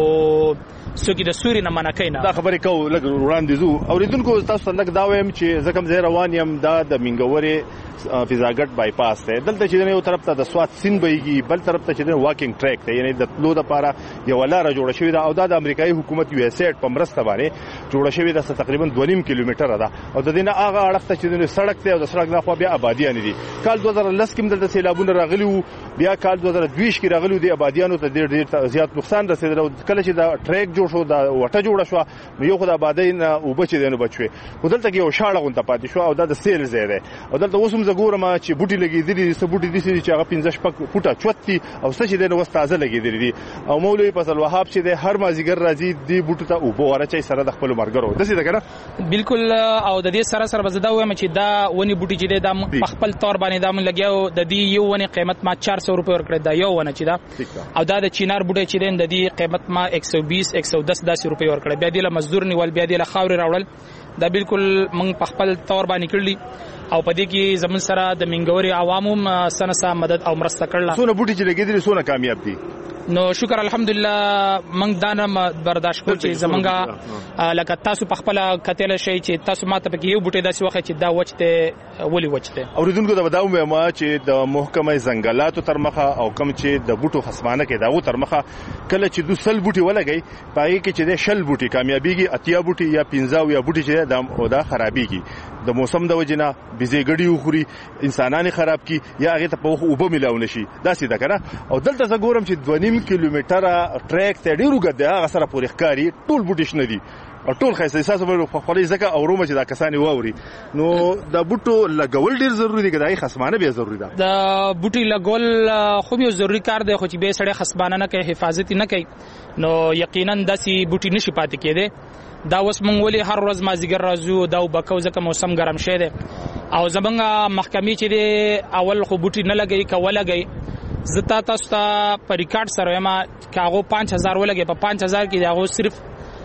سګي د سوري نه منکې نه. دا خبرې کو لګ وړاندې زو اوریدونکو تاسو لګ دا وایم چې زکم زه روان یم دا د منګورې فضاګټ بای پاس ته دلته چې یو طرف ته د سواد سین بېږي بل طرف ته چې واکینګ ټریک ته یعنی د تلو د لپاره یو لار جوړه شوې ده او دا د امریکایي حکومت یو اس ایډ په مرسته باندې جوړه شوې ده تقریبا دوه نیم کیلومتره ده او د دې نه هغه اړخ ته چې د سړک ته او د سړک نه خو بیا آبادیان دي. کال دوه زره لس کې دلته سیلابونه راغلي وو بیا کال دوه زره دوه کې راغلي دي آبادیانو ته ډېر ډېر زیات نقصان رسیدل او کله چې دا ټریک جوړ شو دا وټه جوړه شو نو یو خدای آبادی نه او بچ دي نو بچوي ودلته کې یو شاړه غونډه پاتې شو او دا د سیل ځای ده او دلته اوسم زګورم چې بوټي لګېدلي دي سبوټي دي چې هغه پنځه شپږ فوټه چوتي او څه چې د وستازه لګېدلي دي او مولوي فضل وهاب چې د هر مازیګر راځي دی بوټو ته او بوره چې سره د خپل مرګرو د څه دغه بالکل او د دې سره سره بزدا وایم چې دا ونی بوټي چې د خپل تور باندې دام لګیاو د دې یو ونی قیمت ما چار سو روپے ورکړی دا یو ونه چې دا او دا د چینار بوټي چې د دې قیمت ما ایک سو بیس ایک سو دس داسې روپے ورکړی بیا د مزدور نیول بیا د خاورې راوړل دا بالکل موږ په خپل تور باندې کړلی او په دې کې زمون سره د منګوري عوامو سنسا مدد او مرسته کړل. سونه بوټي چې لګیدل سونه کامیاب دي نو شکر الحمدلله موږ دانه برداشت کوو چې زمونږه لکه تاسو په خپل کتل شي چې تاسو ماته پکې یو بوټي داسې وخت چې دا وچته ولي وچته اوریدونکو دا وداو ما چې د محکمه ځنګلاتو تر مخه او کم چې د بوټو خصمانه کې داو تر مخه کله چې د سل بوټي ولګي پای کې چې د شل بوټي کامیابیږي اتیا بوټي یا پنځه یا بوټي چې د او دا خرابيږي د موسم د وجنه بيزي ګډي وخوري انسانانه خراب کی یا هغه ته په اوبه ملاو نشي دا سیده کنه او دلته زه ګورم چې دوه نیم کیلومتره ټریک ته ډیرو ګډه هغه سره پورې ښکاری ټول بوټي شنه دي او ټول خاصه احساس ورو خپلې زکه او رومه چې دا کسانی ووري نو د بوټو لګول ډیر ضروری دي کداي خصمانه به ضروری ده د بوټي لګول خو یو ضروری کار دی خو چې به سړی خصمانه نه کوي حفاظت نه کوي نو یقینا داسي بوټي نشي پاتې کېده. دا اوس مونږ ولې هر ورځ مازیګر راځو دا وبکو ځکه موسم ګرم شه دی او زمونږ محکمې چې دی اول خو بوټي نه لګي کوله لګي زتا تاسو ته په ریکارډ سره ما کاغو پنځه هزار ولګي په پنځه هزار کې داغو صرف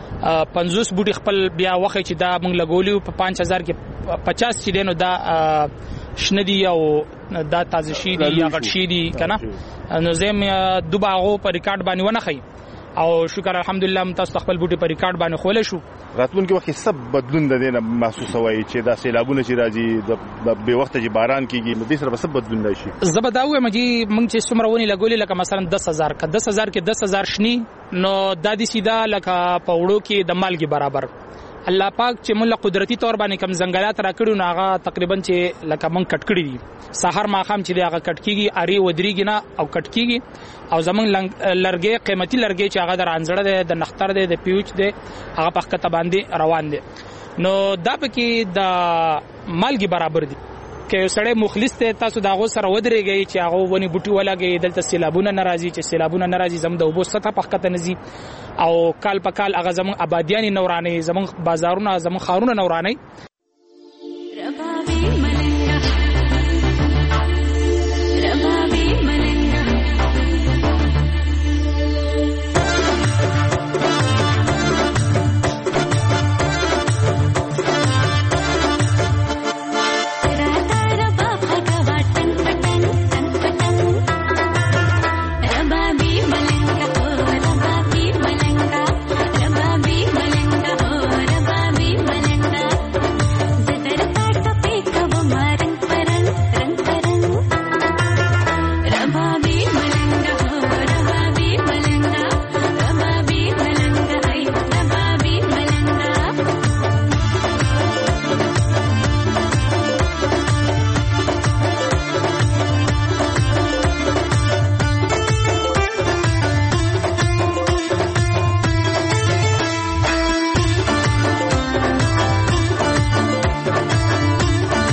پنځوس بوټي خپل بیا وخت چې دا مونږ لګولیو په پنځه هزار کې پچاس چې دینو دا شندي او دا تازه شي دي یا غټ شي دي کنه نو زم دوباغو په ریکارډ باندې ونه خي او شکر الحمدلله تاسو خپل بوټي په ریکارډ باندې خولې شو. راتلونکي وخت سب بدلون د دینه محسوسه وای چې دا سیلابونه چې راځي د به وخت چې باران کیږي نو د سره سب بدلون راشي. زبداوي مجي مونږ چې څومره ونی لګولې لکه مثلا دس هزار ک دس هزار کې دس هزار شني نو د دې سیدا لکه په وړو کې د مالګي برابر الله پاک چې موږ قدرتي تور باندې کم ځنګلات راکړو نو هغه تقریبا چې لکه موږ کټ کړی دي سحر ماخام چې هغه کټ کیږي اری ودریږي نه او کټ کیږي او زمونږ لرګي قیمتي لرګي چې هغه د رانځړه ده د نختر ده د پیوچ ده هغه په خطه باندې روان دي نو دا پکې د مالګي برابر دي که سړی مخلص ته تاسو دا غو سره ودرېږي چې هغه ونی بوټي ولګي دلته سیلابونه ناراضي چې سیلابونه ناراضي زم د وبو سطح په خطه نزي او کال په کال هغه زمون آبادیان نورانه زمون بازارونه زمون خارونه نورانه ربابي ملنګا ربابي ملنګا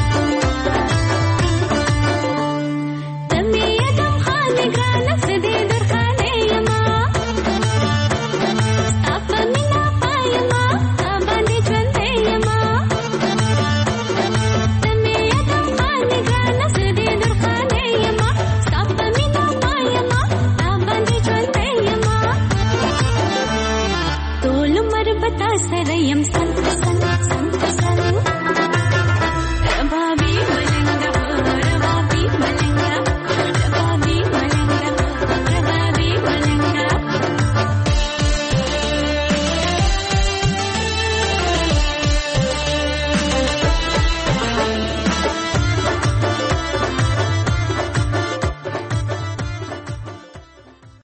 دې